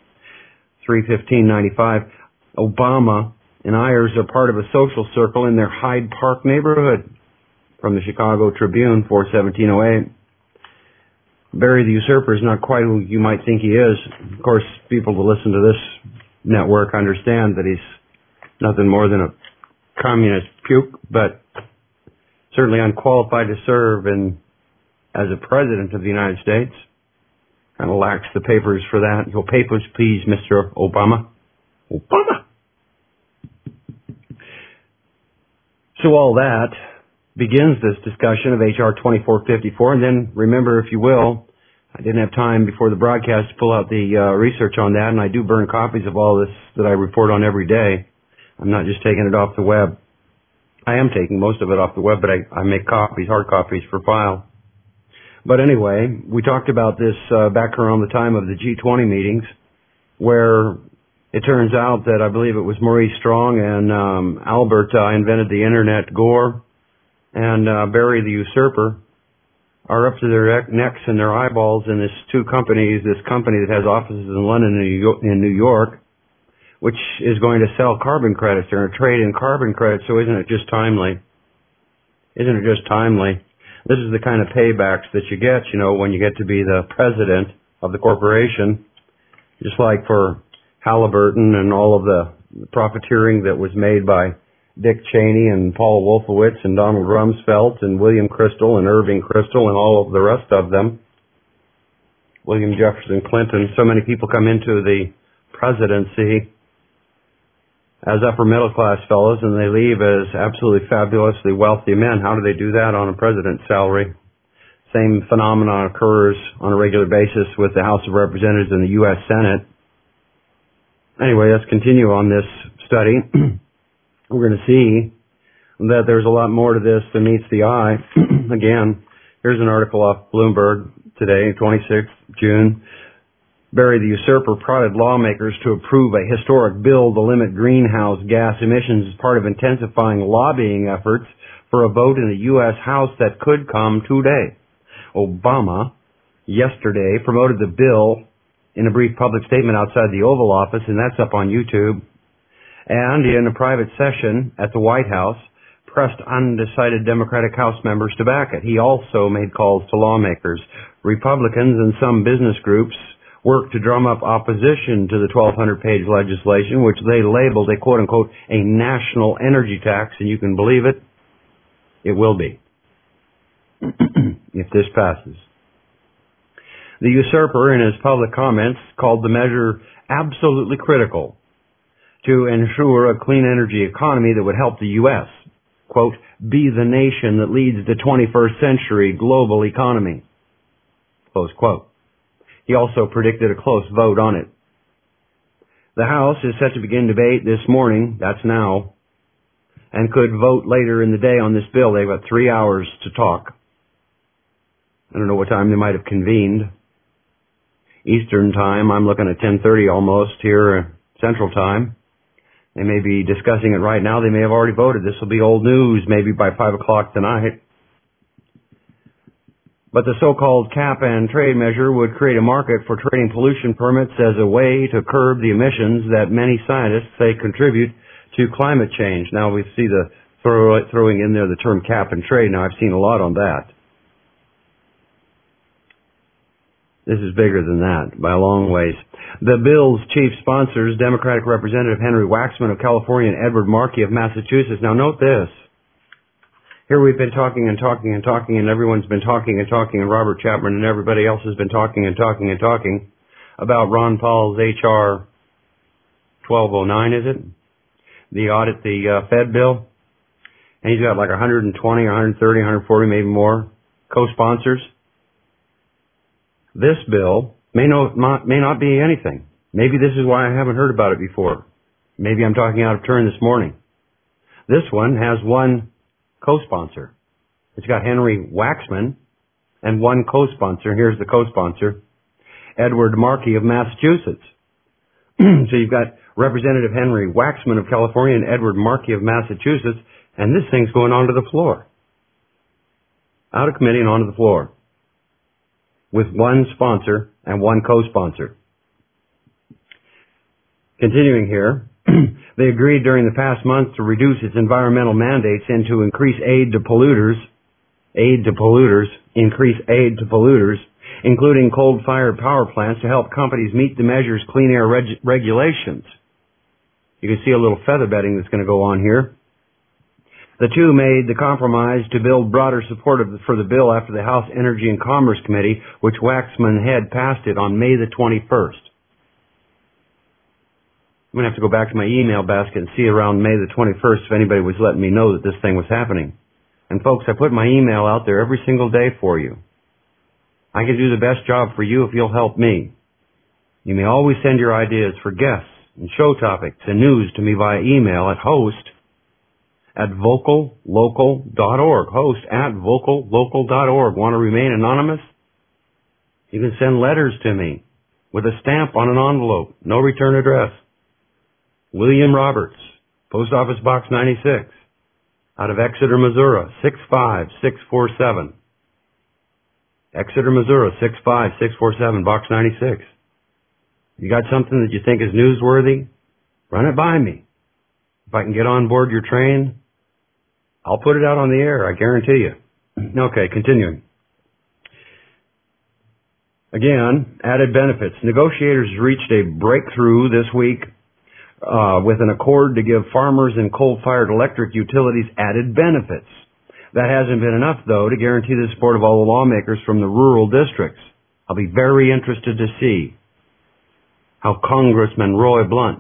Speaker 2: 3/15/95. Obama and Ayers are part of a social circle in their Hyde Park neighborhood, from the Chicago Tribune, 4/17/08. Barry the Usurper is not quite who you might think he is. Of course, people who listen to this network understand that he's nothing more than a communist puke, but certainly unqualified to serve as a president of the United States. Kind of lacks the papers for that. Your papers, please, Mr. Obama. Obama! So all that begins this discussion of H.R. 2454, and then remember, if you will, I didn't have time before the broadcast to pull out the research on that, and I do burn copies of all this that I report on every day. I'm not just taking it off the web. I am taking most of it off the web, but I make copies, hard copies for file. But anyway, we talked about this back around the time of the G20 meetings, where it turns out that I believe it was Maurice Strong and Albert invented the Internet, Gore, and Barry the Usurper are up to their necks and their eyeballs in this company that has offices in London and New York, which is going to sell carbon credits. They're going to trade in carbon credits, so isn't it just timely? Isn't it just timely? This is the kind of paybacks that you get, when you get to be the president of the corporation, just like for Halliburton and all of the profiteering that was made by Dick Cheney and Paul Wolfowitz and Donald Rumsfeld and William Crystal and Irving Crystal and all of the rest of them. William Jefferson Clinton. So many people come into the presidency as upper middle class fellows and they leave as absolutely fabulously wealthy men. How do they do that on a president's salary? Same phenomenon occurs on a regular basis with the House of Representatives and the U.S. Senate. Anyway, let's continue on this study. We're going to see that there's a lot more to this than meets the eye. again, here's an article off Bloomberg today, 26th June. Barry the usurper prodded lawmakers to approve a historic bill to limit greenhouse gas emissions as part of intensifying lobbying efforts for a vote in the U.S. House that could come today. Obama yesterday promoted the bill in a brief public statement outside the Oval Office, and that's up on YouTube. And in a private session at the White House, pressed undecided Democratic House members to back it. He also made calls to lawmakers. Republicans and some business groups worked to drum up opposition to the 1,200-page legislation, which they labeled a quote-unquote a national energy tax, and you can believe it, it will be, if this passes. The usurper, in his public comments, called the measure absolutely critical to ensure a clean energy economy that would help the U.S., quote, be the nation that leads the 21st century global economy, close quote. He also predicted a close vote on it. The House is set to begin debate this morning, that's now, and could vote later in the day on this bill. They've got 3 hours to talk. I don't know what time they might have convened. Eastern time, I'm looking at 10:30 almost here, Central time. They may be discussing it right now. They may have already voted. This will be old news maybe by 5 o'clock tonight. But the so-called cap and trade measure would create a market for trading pollution permits as a way to curb the emissions that many scientists say contribute to climate change. Now we see the throwing in there the term cap and trade. Now I've seen a lot on that. This is bigger than that by a long ways. The bill's chief sponsors, Democratic Representative Henry Waxman of California and Edward Markey of Massachusetts. Now note this. Here we've been talking and talking and talking, and everyone's been talking and talking, and Robert Chapman and everybody else has been talking and talking and talking about Ron Paul's H.R. 1209, is it? The audit, the Fed bill. And he's got like 120, 130, 140, maybe more co-sponsors. This bill may not be anything. Maybe this is why I haven't heard about it before. Maybe I'm talking out of turn this morning. This one has one co-sponsor. It's got Henry Waxman and one co-sponsor. Here's the co-sponsor, Edward Markey of Massachusetts. So you've got Representative Henry Waxman of California and Edward Markey of Massachusetts, and this thing's going onto the floor. Out of committee and onto the floor. With one sponsor and one co-sponsor. Continuing here, they agreed during the past month to reduce its environmental mandates and to increase aid to polluters, including coal-fired power plants to help companies meet the measure's clean air regulations. You can see a little feather bedding that's going to go on here. The two made the compromise to build broader support for the bill after the House Energy and Commerce Committee, which Waxman had passed it on May the 21st. I'm going to have to go back to my email basket and see around May the 21st if anybody was letting me know that this thing was happening. And folks, I put my email out there every single day for you. I can do the best job for you if you'll help me. You may always send your ideas for guests and show topics and news to me via email at host@vocallocal.org. Host@vocallocal.org. Want to remain anonymous? You can send letters to me with a stamp on an envelope. No return address. William Roberts, Post Office Box 96, out of Exeter, Missouri, 65647. Exeter, Missouri, 65647, Box 96. You got something that you think is newsworthy? Run it by me. If I can get on board your train, I'll put it out on the air, I guarantee you. Okay, continuing. Again, added benefits. Negotiators reached a breakthrough this week with an accord to give farmers and coal-fired electric utilities added benefits. That hasn't been enough, though, to guarantee the support of all the lawmakers from the rural districts. I'll be very interested to see how Congressman Roy Blunt,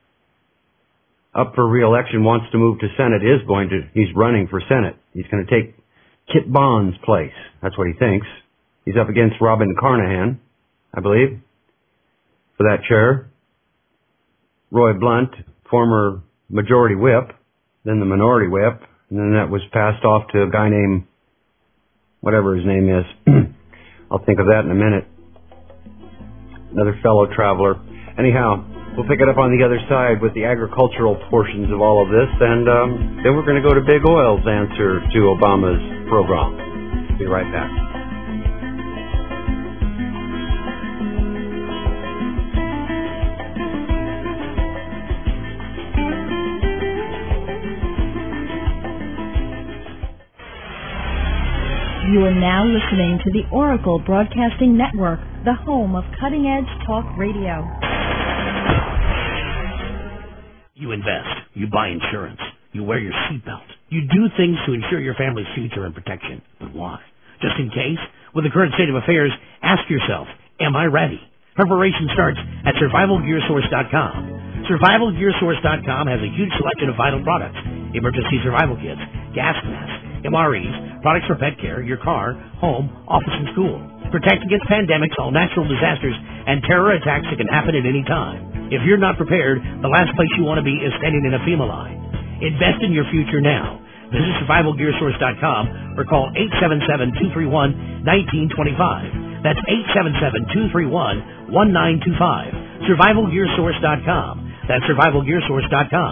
Speaker 2: up for re-election, wants to move to Senate, he's running for Senate. He's going to take Kit Bond's place. That's what he thinks. He's up against Robin Carnahan, I believe, for that chair. Roy Blunt, former majority whip, then the minority whip, and then that was passed off to a guy named whatever his name is. I'll think of that in a minute. Another fellow traveler. Anyhow, we'll pick it up on the other side with the agricultural portions of all of this, and then we're going to go to Big Oil's answer to Obama's program. Be right back.
Speaker 9: You are now listening to the Oracle Broadcasting Network, the home of cutting-edge talk radio.
Speaker 11: You invest. You buy insurance. You wear your seatbelt. You do things to ensure your family's future and protection. But why? Just in case? With the current state of affairs, ask yourself, am I ready? Preparation starts at survivalgearsource.com. Survivalgearsource.com has a huge selection of vital products, emergency survival kits, gas masks, MREs, products for pet care, your car, home, office, and school. Protect against pandemics, all natural disasters, and terror attacks that can happen at any time. If you're not prepared, the last place you want to be is standing in a FEMA line. Invest in your future now. Visit survivalgearsource.com or call 877-231-1925. That's 877-231-1925. Survivalgearsource.com. That's survivalgearsource.com.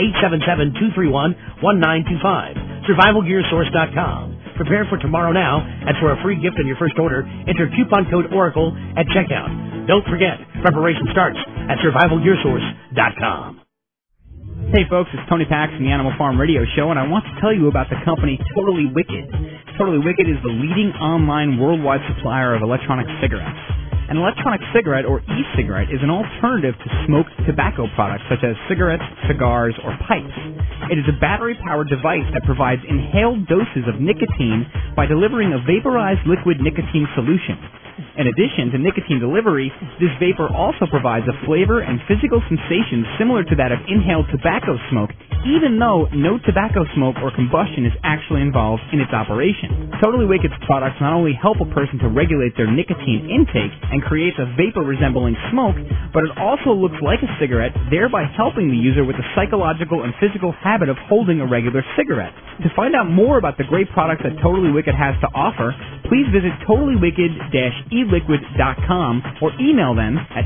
Speaker 11: 877-231-1925. survivalgearsource.com. Prepare for tomorrow now, and for a free gift on your first order, enter coupon code ORACLE at checkout. Don't forget, preparation starts at survivalgearsource.com.
Speaker 12: Hey folks, it's Tony Pax from the Animal Farm Radio Show, and I want to tell you about the company Totally Wicked. Totally Wicked is the leading online worldwide supplier of electronic cigarettes. An electronic cigarette, or e-cigarette, is an alternative to smoked tobacco products such as cigarettes, cigars, or pipes. It is a battery-powered device that provides inhaled doses of nicotine by delivering a vaporized liquid nicotine solution. In addition to nicotine delivery, this vapor also provides a flavor and physical sensation similar to that of inhaled tobacco smoke, even though no tobacco smoke or combustion is actually involved in its operation. Totally Wicked's products not only help a person to regulate their nicotine intake and creates a vapor resembling smoke, but it also looks like a cigarette, thereby helping the user with the psychological and physical habit of holding a regular cigarette. To find out more about the great products that Totally Wicked has to offer, please visit totallywicked-eliquid.com or email them at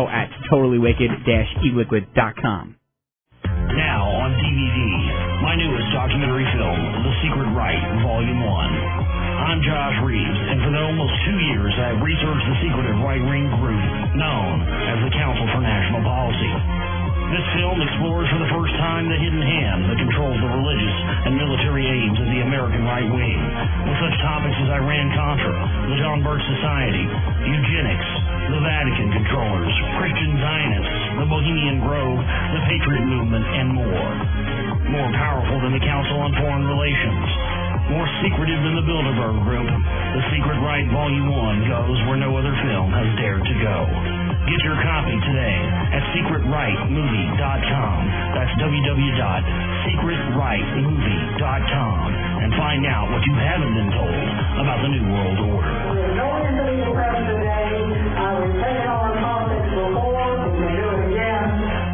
Speaker 12: info@totallywicked-eliquid.com.
Speaker 11: Now on DVD, my newest documentary film, The Secret Right, Volume 1. I'm Josh Reeves, and for almost 2 years I have researched the secretive right-wing group known as the Council for National Policy. This film explores for the first time the hidden hand that controls the religious and military aims of the American right wing, with such topics as Iran-Contra, the John Birch Society, eugenics, the Vatican controllers, Christian Zionists, the Bohemian Grove, the Patriot Movement, and more. More powerful than the Council on Foreign Relations. More secretive than the Bilderberg Group, The Secret Right Volume 1 goes where no other film has dared to go. Get your copy today at secretrightmovie.com. That's www.secretrightmovie.com. And find out what you haven't been told about the New World Order.
Speaker 13: We're going into the press today. We've taken on topics before. We can do it again.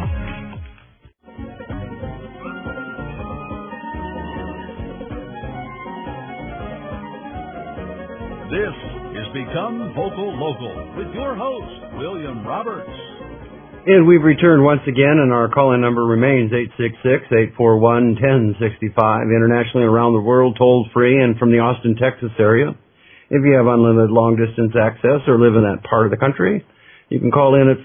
Speaker 1: This is Become Vocal Local with your host, William Roberts.
Speaker 2: And we've returned once again, and our call-in number remains 866-841-1065, internationally around the world, toll-free, and from the Austin, Texas area. If you have unlimited long-distance access or live in that part of the country, you can call in at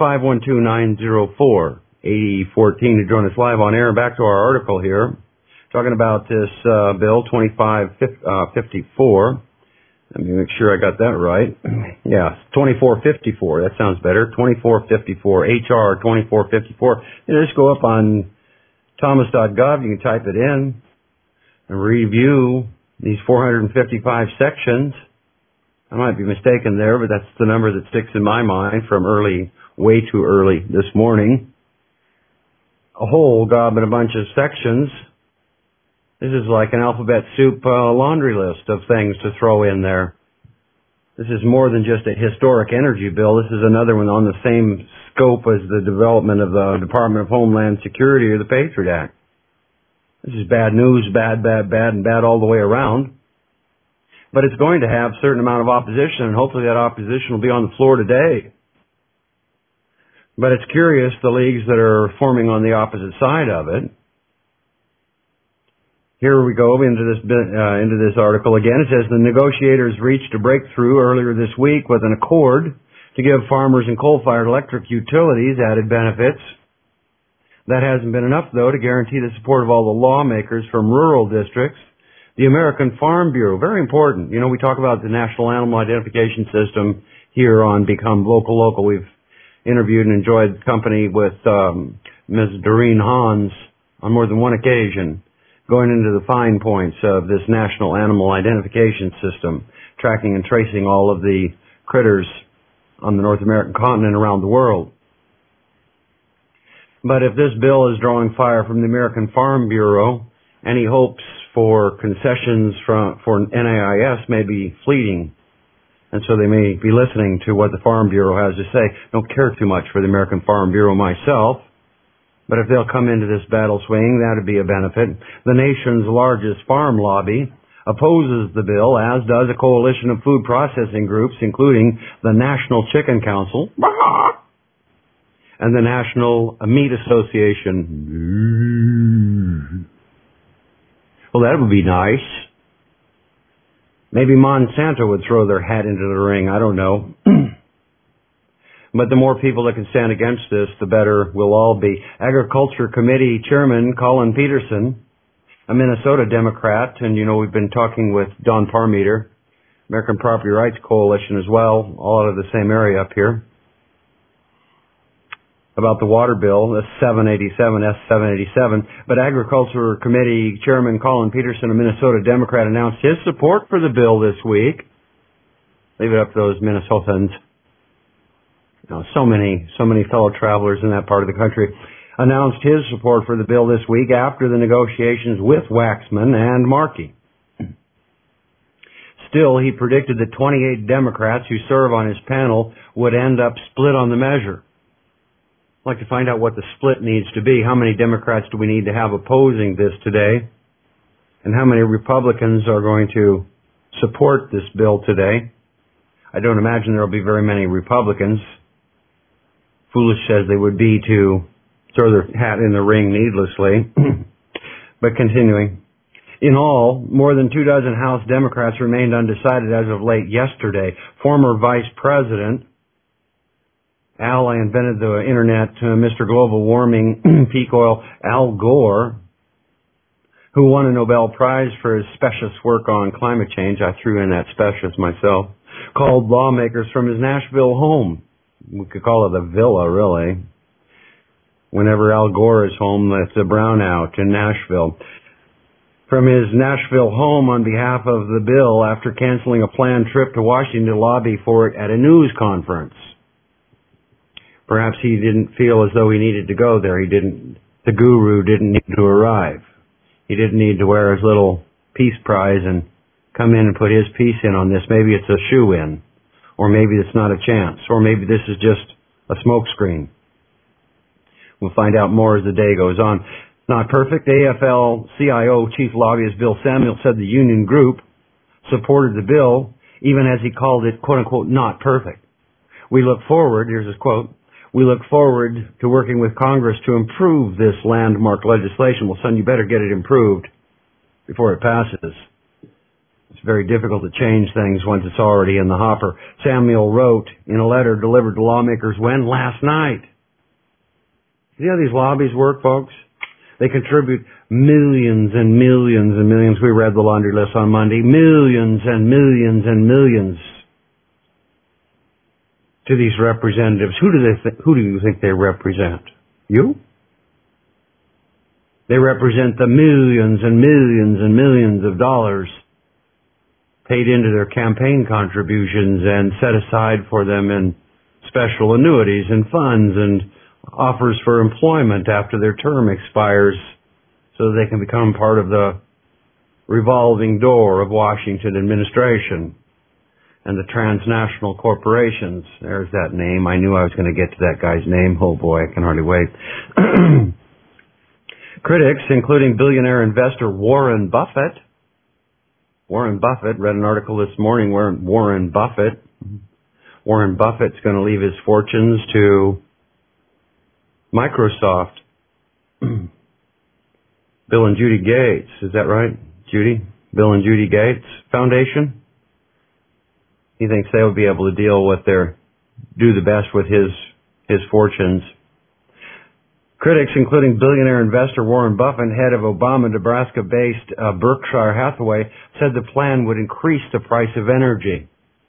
Speaker 2: 512-904-8014 to join us live on air. Back to our article here, talking about this bill 2554. Let me make sure I got that right. Yeah, 2454. That sounds better. 2454. HR 2454. You just go up on thomas.gov. You can type it in and review these 455 sections. I might be mistaken there, but that's the number that sticks in my mind from way too early this morning. A whole gob and a bunch of sections. This is like an alphabet soup laundry list of things to throw in there. This is more than just a historic energy bill. This is another one on the same scope as the development of the Department of Homeland Security or the Patriot Act. This is bad news, bad, and bad all the way around. But it's going to have a certain amount of opposition, and hopefully that opposition will be on the floor today. But it's curious, the leagues that are forming on the opposite side of it. Here we go into this article again. It says the negotiators reached a breakthrough earlier this week with an accord to give farmers and coal-fired electric utilities added benefits. That hasn't been enough, though, to guarantee the support of all the lawmakers from rural districts. The American Farm Bureau, very important. You know, we talk about the National Animal Identification System here on Become Vocal Local. We've interviewed and enjoyed company with Ms. Doreen Hans on more than one occasion, going into the fine points of this National Animal Identification System, tracking and tracing all of the critters on the North American continent around the world. But if this bill is drawing fire from the American Farm Bureau, any hopes for concessions for NAIS may be fleeting. And so they may be listening to what the Farm Bureau has to say. Don't care too much for the American Farm Bureau myself, but if they'll come into this battle swinging, that would be a benefit. The nation's largest farm lobby opposes the bill, as does a coalition of food processing groups, including the National Chicken Council and the National Meat Association. Well, that would be nice. Maybe Monsanto would throw their hat into the ring. I don't know. But the more people that can stand against this, the better we'll all be. Agriculture Committee Chairman Colin Peterson, a Minnesota Democrat, and you know we've been talking with Don Parmeter, American Property Rights Coalition as well, all out of the same area up here, about the water bill, the S-787. But Agriculture Committee Chairman Colin Peterson, a Minnesota Democrat, announced his support for the bill this week. Leave it up to those Minnesotans. You know, so many fellow travelers in that part of the country. Announced his support for the bill this week after the negotiations with Waxman and Markey. Still, he predicted that 28 Democrats who serve on his panel would end up split on the measure. I'd like to find out what the split needs to be. How many Democrats do we need to have opposing this today? And how many Republicans are going to support this bill today? I don't imagine there will be very many Republicans. Foolish as they would be to throw their hat in the ring needlessly. But continuing. In all, more than 24 House Democrats remained undecided as of late yesterday. Former Vice President, Al, I invented the internet, Mr. Global Warming, peak oil, Al Gore, who won a Nobel Prize for his specious work on climate change, I threw in that specious myself, called lawmakers from his Nashville home. We could call it a villa, really. Whenever Al Gore is home, it's a brownout in Nashville. From his Nashville home on behalf of the bill after canceling a planned trip to Washington to lobby for it at a news conference. Perhaps he didn't feel as though he needed to go there. The guru didn't need to arrive. He didn't need to wear his little peace prize and come in and put his piece in on this. Maybe it's a shoe-in. Or maybe it's not a chance. Or maybe this is just a smokescreen. We'll find out more as the day goes on. Not perfect. AFL-CIO Chief Lobbyist Bill Samuel said the union group supported the bill, even as he called it, quote-unquote, not perfect. We look forward, here's his quote, we look forward to working with Congress to improve this landmark legislation. Well, son, you better get it improved before it passes. It's very difficult to change things once it's already in the hopper. Samuel wrote in a letter delivered to lawmakers when? Last night. See how these lobbies work, folks? They contribute millions and millions and millions. We read the laundry list on Monday. Millions and millions and millions to these representatives. Who do you think they represent? You? They represent the millions and millions and millions of dollars paid into their campaign contributions and set aside for them in special annuities and funds and offers for employment after their term expires so that they can become part of the revolving door of Washington administration and the transnational corporations. There's that name. I knew I was going to get to that guy's name. Oh boy, I can hardly wait. Critics, including billionaire investor Warren Buffett, Warren Buffett, read an article this morning where Warren Buffett's going to leave his fortunes to Microsoft. Bill and Judy Gates, is that right, Judy? Bill and Judy Gates Foundation? He thinks they would be able to do the best with his fortunes. Critics, including billionaire investor Warren Buffett, head of Obama Nebraska-based Berkshire Hathaway, said the plan would increase the price of energy.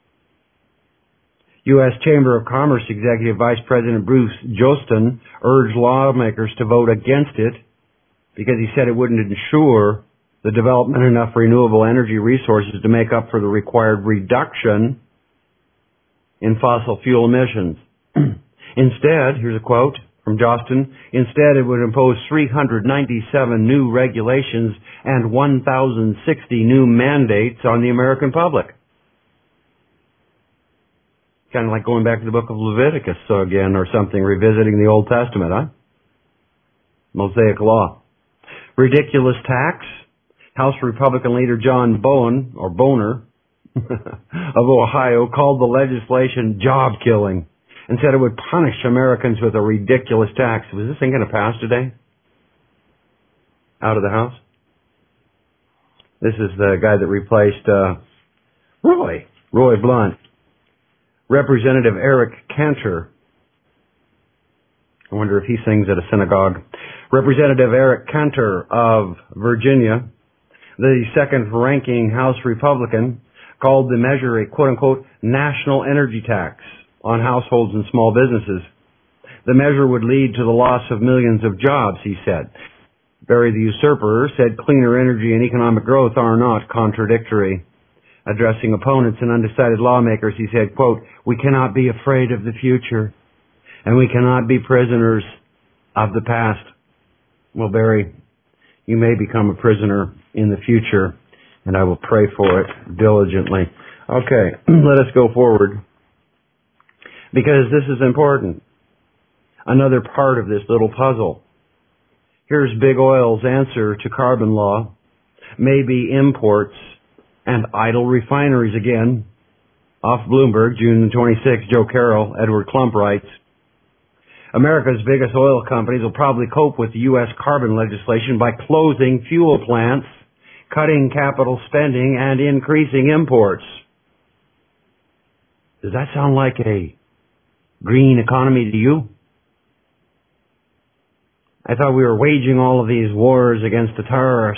Speaker 2: U.S. Chamber of Commerce Executive Vice President Bruce Jostin urged lawmakers to vote against it because he said it wouldn't ensure the development of enough renewable energy resources to make up for the required reduction in fossil fuel emissions. Instead, here's a quote from Jostin, instead it would impose 397 new regulations and 1,060 new mandates on the American public. Kind of like going back to the book of Leviticus again or something, revisiting the Old Testament, huh? Mosaic law. Ridiculous tax. House Republican leader John Boner of Ohio called the legislation job killing and said it would punish Americans with a ridiculous tax. Was this thing going to pass today? Out of the House? This is the guy that replaced Roy Blunt. Representative Eric Cantor. I wonder if he sings at a synagogue. Representative Eric Cantor of Virginia, the second-ranking House Republican, called the measure a quote-unquote national energy tax on households and small businesses. The measure would lead to the loss of millions of jobs, he said. Barry the usurper said cleaner energy and economic growth are not contradictory. Addressing opponents and undecided lawmakers, he said, quote, we cannot be afraid of the future, and we cannot be prisoners of the past. Well, Barry, you may become a prisoner in the future, and I will pray for it diligently. Okay, let us go forward, because this is important. Another part of this little puzzle. Here's Big Oil's answer to carbon law. Maybe imports and idle refineries again. Off Bloomberg, June 26, Joe Carroll, Edward Klump writes, America's biggest oil companies will probably cope with the U.S. carbon legislation by closing fuel plants, cutting capital spending, and increasing imports. Does that sound like a green economy to you? I thought we were waging all of these wars against the terrorists,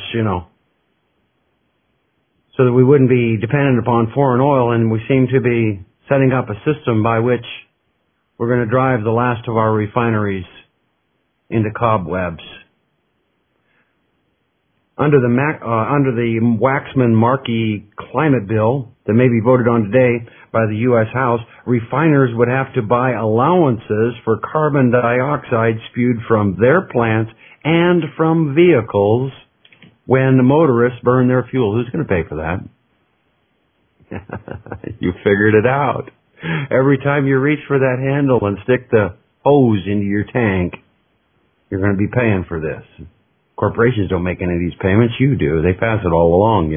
Speaker 2: so that we wouldn't be dependent upon foreign oil, and we seem to be setting up a system by which we're going to drive the last of our refineries into cobwebs. Under the Waxman-Markey climate bill that may be voted on today by the U.S. House, refiners would have to buy allowances for carbon dioxide spewed from their plants and from vehicles when the motorists burn their fuel. Who's going to pay for that? You figured it out. Every time you reach for that handle and stick the hose into your tank, you're going to be paying for this. Corporations don't make any of these payments. You do. They pass it all along,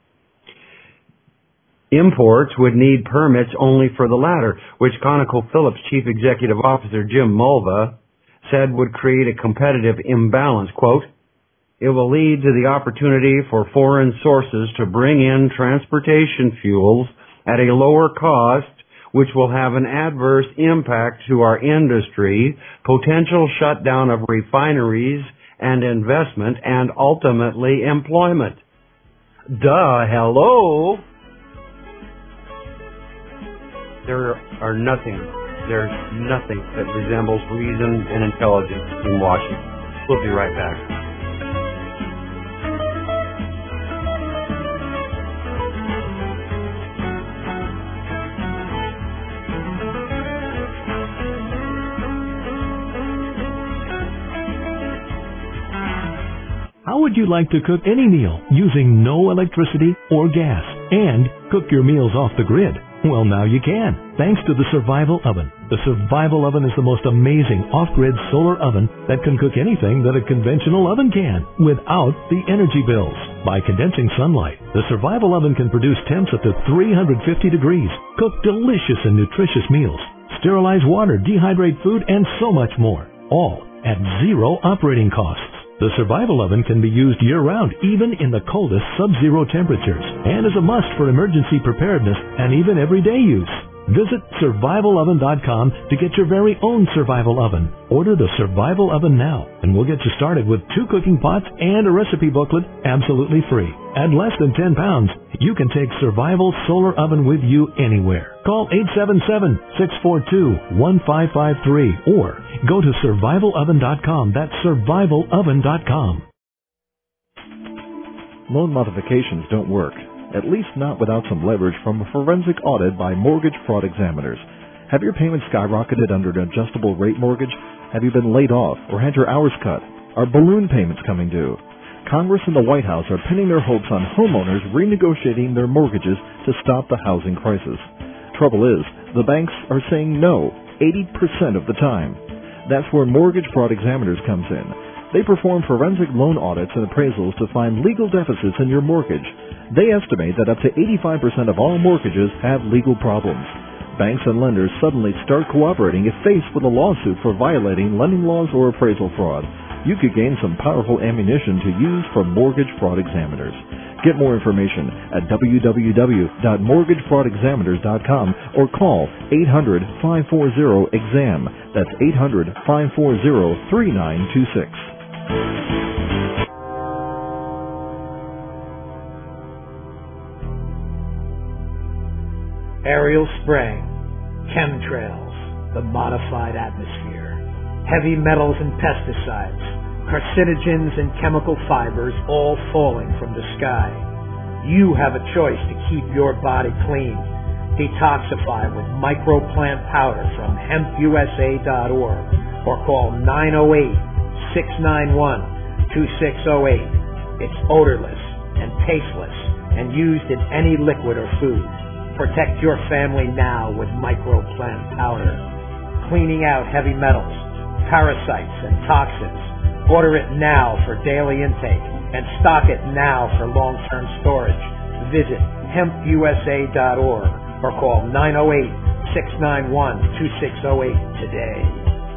Speaker 2: Imports would need permits only for the latter, which ConocoPhillips Chief Executive Officer Jim Mulva said would create a competitive imbalance. Quote, it will lead to the opportunity for foreign sources to bring in transportation fuels at a lower cost, which will have an adverse impact to our industry, potential shutdown of refineries and investment, and ultimately employment. Hello? There's nothing that resembles reason and intelligence in Washington. We'll be right back.
Speaker 14: How would you like to cook any meal using no electricity or gas and cook your meals off the grid? Well, now you can, thanks to the Survival Oven. The Survival Oven is the most amazing off-grid solar oven that can cook anything that a conventional oven can, without the energy bills. By condensing sunlight, the Survival Oven can produce temps up to 350 degrees, cook delicious and nutritious meals, sterilize water, dehydrate food, and so much more, all at zero operating costs. The Survival Oven can be used year-round, even in the coldest sub-zero temperatures, and is a must for emergency preparedness and even everyday use. Visit SurvivalOven.com to get your very own Survival Oven. Order the Survival Oven now, and we'll get you started with 2 cooking pots and a recipe booklet absolutely free. At less than 10 pounds, you can take Survival Solar Oven with you anywhere. Call 877-642-1553 or go to SurvivalOven.com. That's SurvivalOven.com.
Speaker 15: Loan modifications don't work. At least not without some leverage from a forensic audit by mortgage fraud examiners. Have your payments skyrocketed under an adjustable rate mortgage? Have you been laid off or had your hours cut? Are balloon payments coming due? Congress and the White House are pinning their hopes on homeowners renegotiating their mortgages to stop the housing crisis. Trouble is, the banks are saying no 80% of the time. That's where mortgage fraud examiners comes in. They perform forensic loan audits and appraisals to find legal deficits in your mortgage. They estimate that up to 85% of all mortgages have legal problems. Banks and lenders suddenly start cooperating if faced with a lawsuit for violating lending laws or appraisal fraud. You could gain some powerful ammunition to use from mortgage fraud examiners. Get more information at www.mortgagefraudexaminers.com or call 800-540-EXAM. That's 800-540-3926.
Speaker 16: Aerial spraying, chemtrails, the modified atmosphere, heavy metals and pesticides, carcinogens and chemical fibers all falling from the sky. You have a choice to keep your body clean. Detoxify with microplant powder from hempusa.org or call 908-691-2608. It's odorless and tasteless and used in any liquid or food. Protect your family now with microplant powder. Cleaning out heavy metals, parasites, and toxins. Order it now for daily intake and stock it now for long-term storage. Visit hempusa.org or call 908-691-2608 today.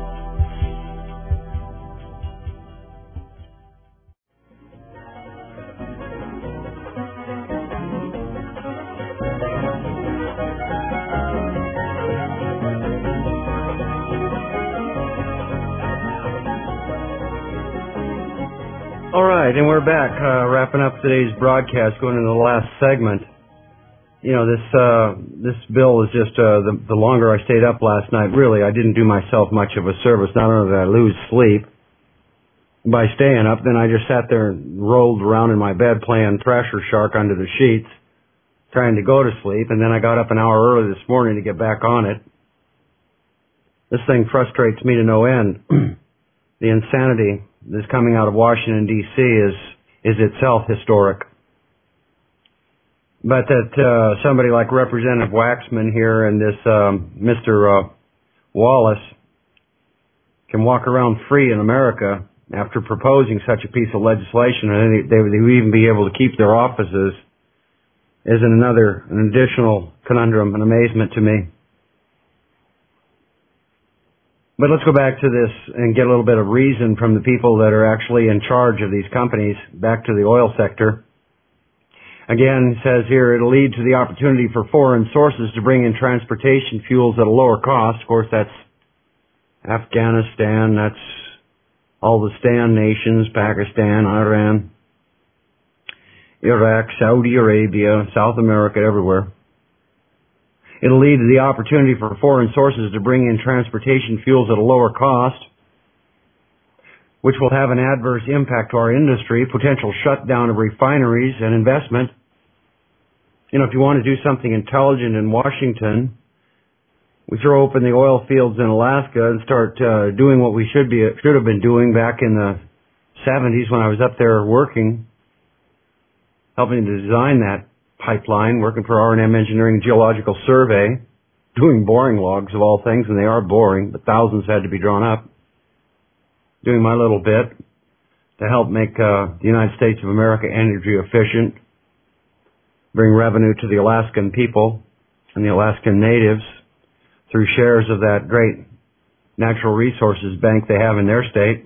Speaker 2: All right, and we're back, wrapping up today's broadcast, going into the last segment. You know, this bill is just, the longer I stayed up last night, really, I didn't do myself much of a service. Not only did I lose sleep by staying up, then I just sat there and rolled around in my bed playing Thrasher Shark under the sheets, trying to go to sleep, and then I got up an hour early this morning to get back on it. This thing frustrates me to no end. The insanity that's coming out of Washington, D.C. is itself historic. But that somebody like Representative Waxman here and this Mr. Wallace can walk around free in America after proposing such a piece of legislation, and they would even be able to keep their offices, is an additional conundrum and amazement to me. But let's go back to this and get a little bit of reason from the people that are actually in charge of these companies, back to the oil sector. Again, it says here, it'll lead to the opportunity for foreign sources to bring in transportation fuels at a lower cost. Of course, that's Afghanistan, that's all the Stan nations, Pakistan, Iran, Iraq, Saudi Arabia, South America, everywhere. It'll lead to the opportunity for foreign sources to bring in transportation fuels at a lower cost, which will have an adverse impact to our industry, potential shutdown of refineries and investment. You know, if you want to do something intelligent in Washington, we throw open the oil fields in Alaska and start doing what we should have been doing back in the 70s when I was up there working, helping to design that pipeline, working for R&M Engineering Geological Survey, doing boring logs of all things, and they are boring, but thousands had to be drawn up. Doing my little bit to help make the United States of America energy efficient, bring revenue to the Alaskan people and the Alaskan natives through shares of that great natural resources bank they have in their state.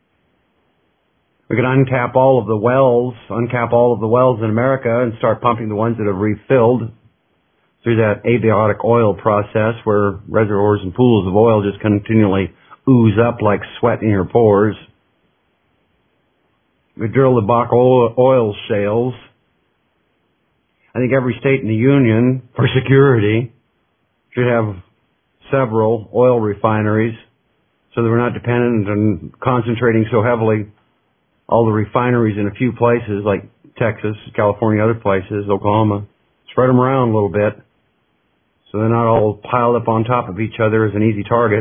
Speaker 2: We could uncap all of the wells in America and start pumping the ones that have refilled through that abiotic oil process where reservoirs and pools of oil just continually ooze up like sweat in your pores. We drill the Bach oil shales. I think every state in the Union, for security, should have several oil refineries so that we're not dependent on concentrating so heavily all the refineries in a few places like Texas, California, other places, Oklahoma. Spread them around a little bit so they're not all piled up on top of each other as an easy target.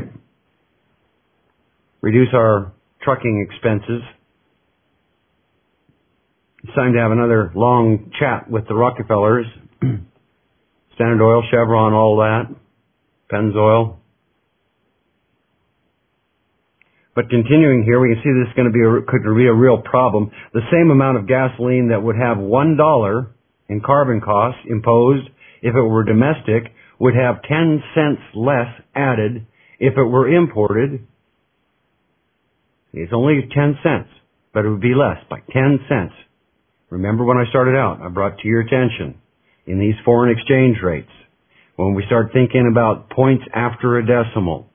Speaker 2: Reduce our trucking expenses. It's time to have another long chat with the Rockefellers. Standard Oil, Chevron, all that. Pennzoil. But continuing here, we can see this is going to be could be a real problem. The same amount of gasoline that would have $1 in carbon costs imposed if it were domestic would have 10 cents less added if it were imported. It's only 10 cents, but it would be less by 10 cents. Remember when I started out, I brought to your attention in these foreign exchange rates, when we start thinking about points after a decimal,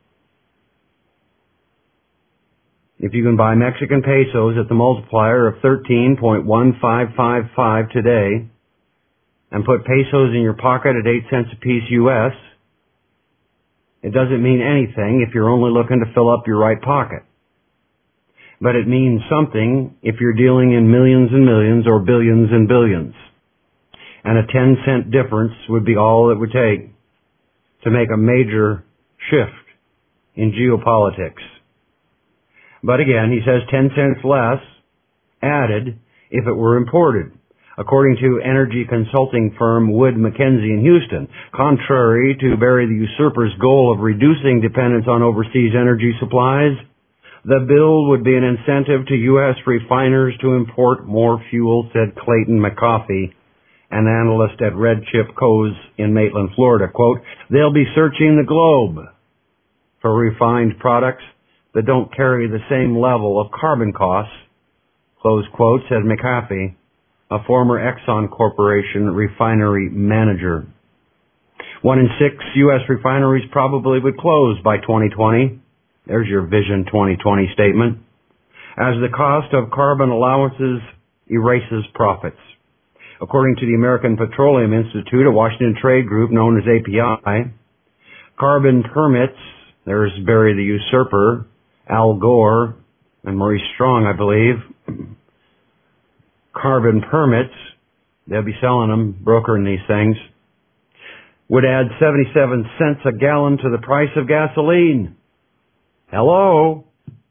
Speaker 2: if you can buy Mexican pesos at the multiplier of 13.1555 today and put pesos in your pocket at 8 cents a piece U.S., it doesn't mean anything if you're only looking to fill up your right pocket. But it means something if you're dealing in millions and millions or billions and billions. And a 10-cent difference would be all it would take to make a major shift in geopolitics. But again, he says 10 cents less added if it were imported, according to energy consulting firm Wood Mackenzie in Houston. Contrary to Barry the Usurper's goal of reducing dependence on overseas energy supplies, the bill would be an incentive to U.S. refiners to import more fuel, said Clayton McCoffey, an analyst at Red Chip Co's in Maitland, Florida. Quote, they'll be searching the globe for refined products that don't carry the same level of carbon costs, close quote, said McAfee, a former Exxon Corporation refinery manager. 1 in 6 U.S. refineries probably would close by 2020. There's your Vision 2020 statement. As the cost of carbon allowances erases profits. According to the American Petroleum Institute, a Washington trade group known as API, carbon permits, there's Barry the Usurper, Al Gore, and Maurice Strong, I believe. Carbon permits, they'll be selling them, brokering these things, would add 77 cents a gallon to the price of gasoline. Hello?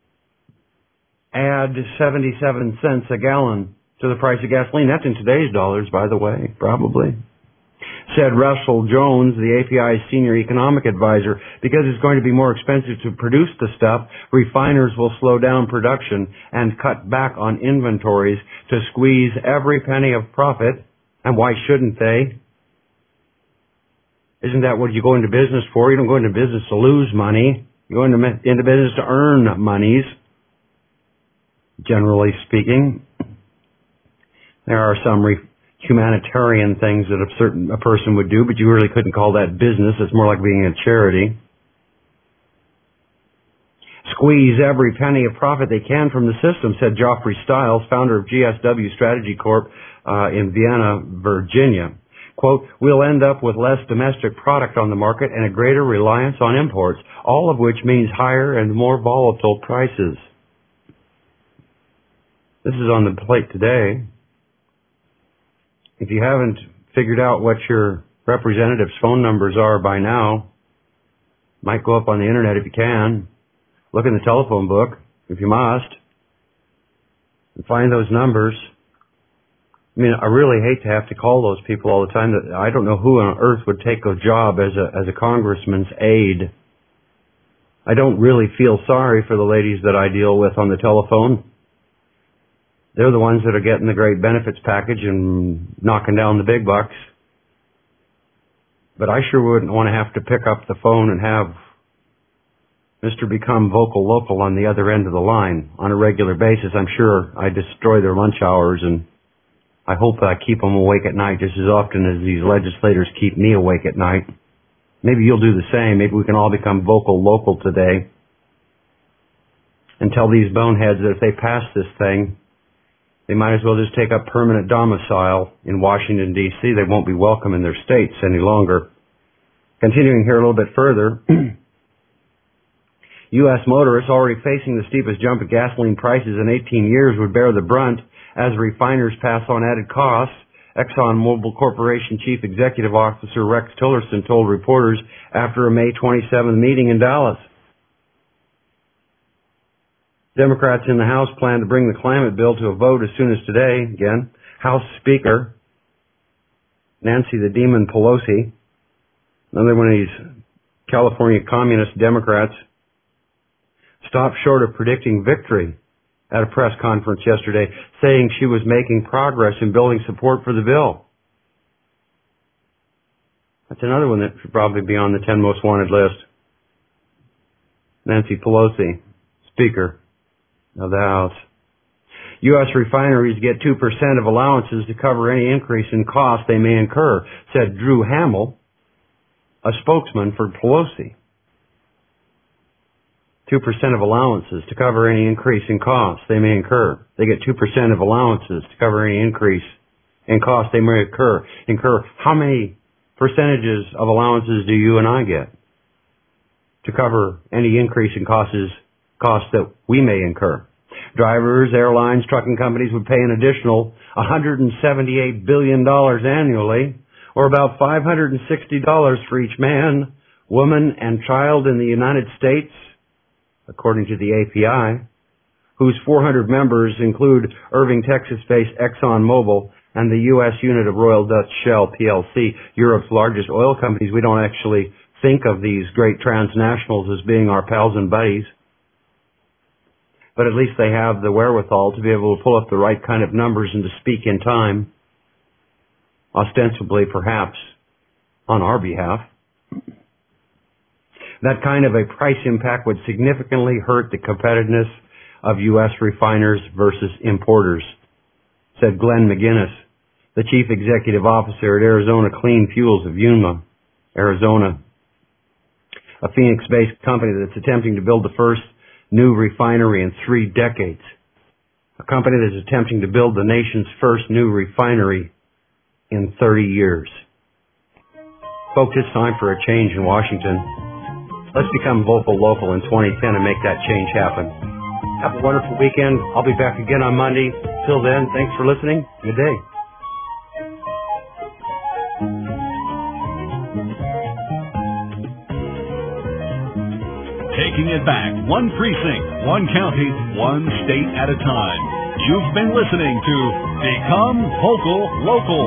Speaker 2: Add 77 cents a gallon to the price of gasoline. That's in today's dollars, by the way, probably. Said Russell Jones, the API's senior economic advisor, because it's going to be more expensive to produce the stuff, refiners will slow down production and cut back on inventories to squeeze every penny of profit. And why shouldn't they? Isn't that what you go into business for? You don't go into business to lose money. You go into business to earn monies, generally speaking. There are some humanitarian things that a person would do, but you really couldn't call that business. It's more like being a charity. Squeeze every penny of profit they can from the system, said Geoffrey Stiles, founder of GSW Strategy Corp. In Vienna, Virginia. Quote, we'll end up with less domestic product on the market and a greater reliance on imports, all of which means higher and more volatile prices. This is on the plate today. If you haven't figured out what your representative's phone numbers are by now, might go up on the internet if you can. Look in the telephone book, if you must, and find those numbers. I mean, I really hate to have to call those people all the time. I don't know who on earth would take a job as a congressman's aide. I don't really feel sorry for the ladies that I deal with on the telephone. They're the ones that are getting the great benefits package and knocking down the big bucks. But I sure wouldn't want to have to pick up the phone and have Mr. Become Vocal Local on the other end of the line on a regular basis. I'm sure I destroy their lunch hours, and I hope I keep them awake at night just as often as these legislators keep me awake at night. Maybe you'll do the same. Maybe we can all become vocal local today and tell these boneheads that if they pass this thing, they might as well just take up permanent domicile in Washington, D.C. They won't be welcome in their states any longer. Continuing here a little bit further, U.S. motorists already facing the steepest jump in gasoline prices in 18 years would bear the brunt as refiners pass on added costs. ExxonMobil Corporation Chief Executive Officer Rex Tillerson told reporters after a May 27th meeting in Dallas. Democrats in the House plan to bring the climate bill to a vote as soon as today. Again, House Speaker Nancy the Demon Pelosi, another one of these California communist Democrats, stopped short of predicting victory at a press conference yesterday, saying she was making progress in building support for the bill. That's another one that should probably be on the 10 most wanted list. Nancy Pelosi, Speaker of the House. U.S. refineries get 2% of allowances to cover any increase in cost they may incur, said Drew Hamill, a spokesman for Pelosi. 2% of allowances to cover any increase in costs they may incur. They get 2% of allowances to cover any increase in costs they may incur. How many percentages of allowances do you and I get to cover any increase in costs that we may incur? Drivers, airlines, trucking companies would pay an additional $178 billion annually, or about $560 for each man, woman, and child in the United States, according to the API, whose 400 members include Irving, Texas-based ExxonMobil and the U.S. unit of Royal Dutch Shell PLC, Europe's largest oil companies. We don't actually think of these great transnationals as being our pals and buddies, but at least they have the wherewithal to be able to pull up the right kind of numbers and to speak in time, ostensibly perhaps on our behalf. That kind of a price impact would significantly hurt the competitiveness of U.S. refiners versus importers, said Glenn McGinnis, the Chief Executive Officer at Arizona Clean Fuels of Yuma, Arizona, a Phoenix-based company that's attempting to build the first new refinery in 3 decades, a company that's attempting to build the nation's first new refinery in 30 years. Folks, it's time for a change in Washington. Let's become vocal local in 2010 and make that change happen. Have a wonderful weekend. I'll be back again on Monday. Till then, thanks for listening. Good day.
Speaker 1: Taking it back, one precinct, one county, one state at a time. You've been listening to Become Vocal Local.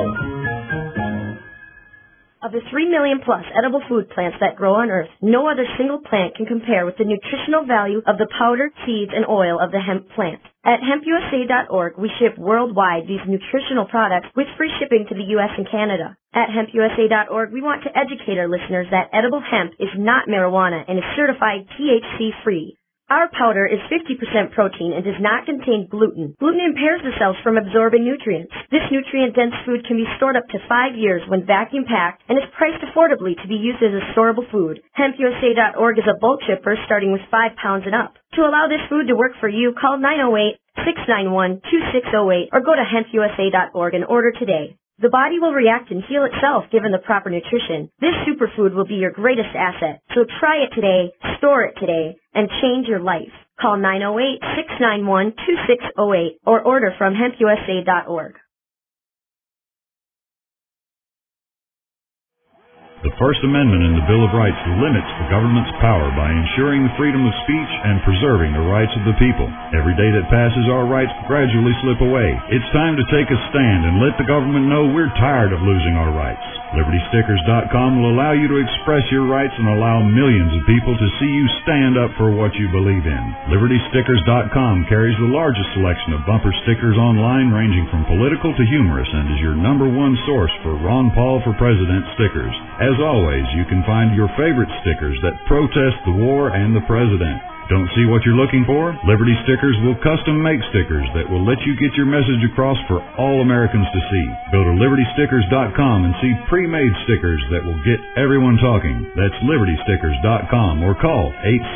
Speaker 3: Of the 3 million plus edible food plants that grow on Earth, no other single plant can compare with the nutritional value of the powder, seeds, and oil of the hemp plant. At hempusa.org, we ship worldwide these nutritional products with free shipping to the U.S. and Canada. At hempusa.org, we want to educate our listeners that edible hemp is not marijuana and is certified THC-free. Our powder is 50% protein and does not contain gluten. Gluten impairs the cells from absorbing nutrients. This nutrient-dense food can be stored up to 5 years when vacuum-packed and is priced affordably to be used as a storable food. HempUSA.org is a bulk shipper starting with 5 pounds and up. To allow this food to work for you, call 908-691-2608 or go to hempusa.org and order today. The body will react and heal itself given the proper nutrition. This superfood will be your greatest asset. So try it today, store it today, and change your life. Call 908-691-2608 or order from hempusa.org.
Speaker 17: The First Amendment in the Bill of Rights limits the government's power by ensuring the freedom of speech and preserving the rights of the people. Every day that passes, our rights gradually slip away. It's time to take a stand and let the government know we're tired of losing our rights. LibertyStickers.com will allow you to express your rights and allow millions of people to see you stand up for what you believe in. LibertyStickers.com carries the largest selection of bumper stickers online, ranging from political to humorous, and is your #1 source for Ron Paul for President stickers. As always, you can find your favorite stickers that protest the war and the president. Don't see what you're looking for? Liberty Stickers will custom make stickers that will let you get your message across for all Americans to see. Go to LibertyStickers.com and see pre-made stickers that will get everyone talking. That's LibertyStickers.com or call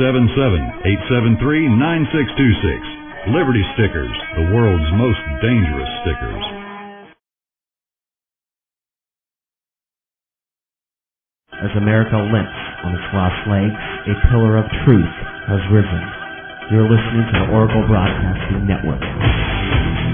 Speaker 17: 877-873-9626. Liberty Stickers, the world's most dangerous stickers.
Speaker 18: As America limps on its last legs, a pillar of truth has risen. You're listening to the Oracle Broadcasting Network.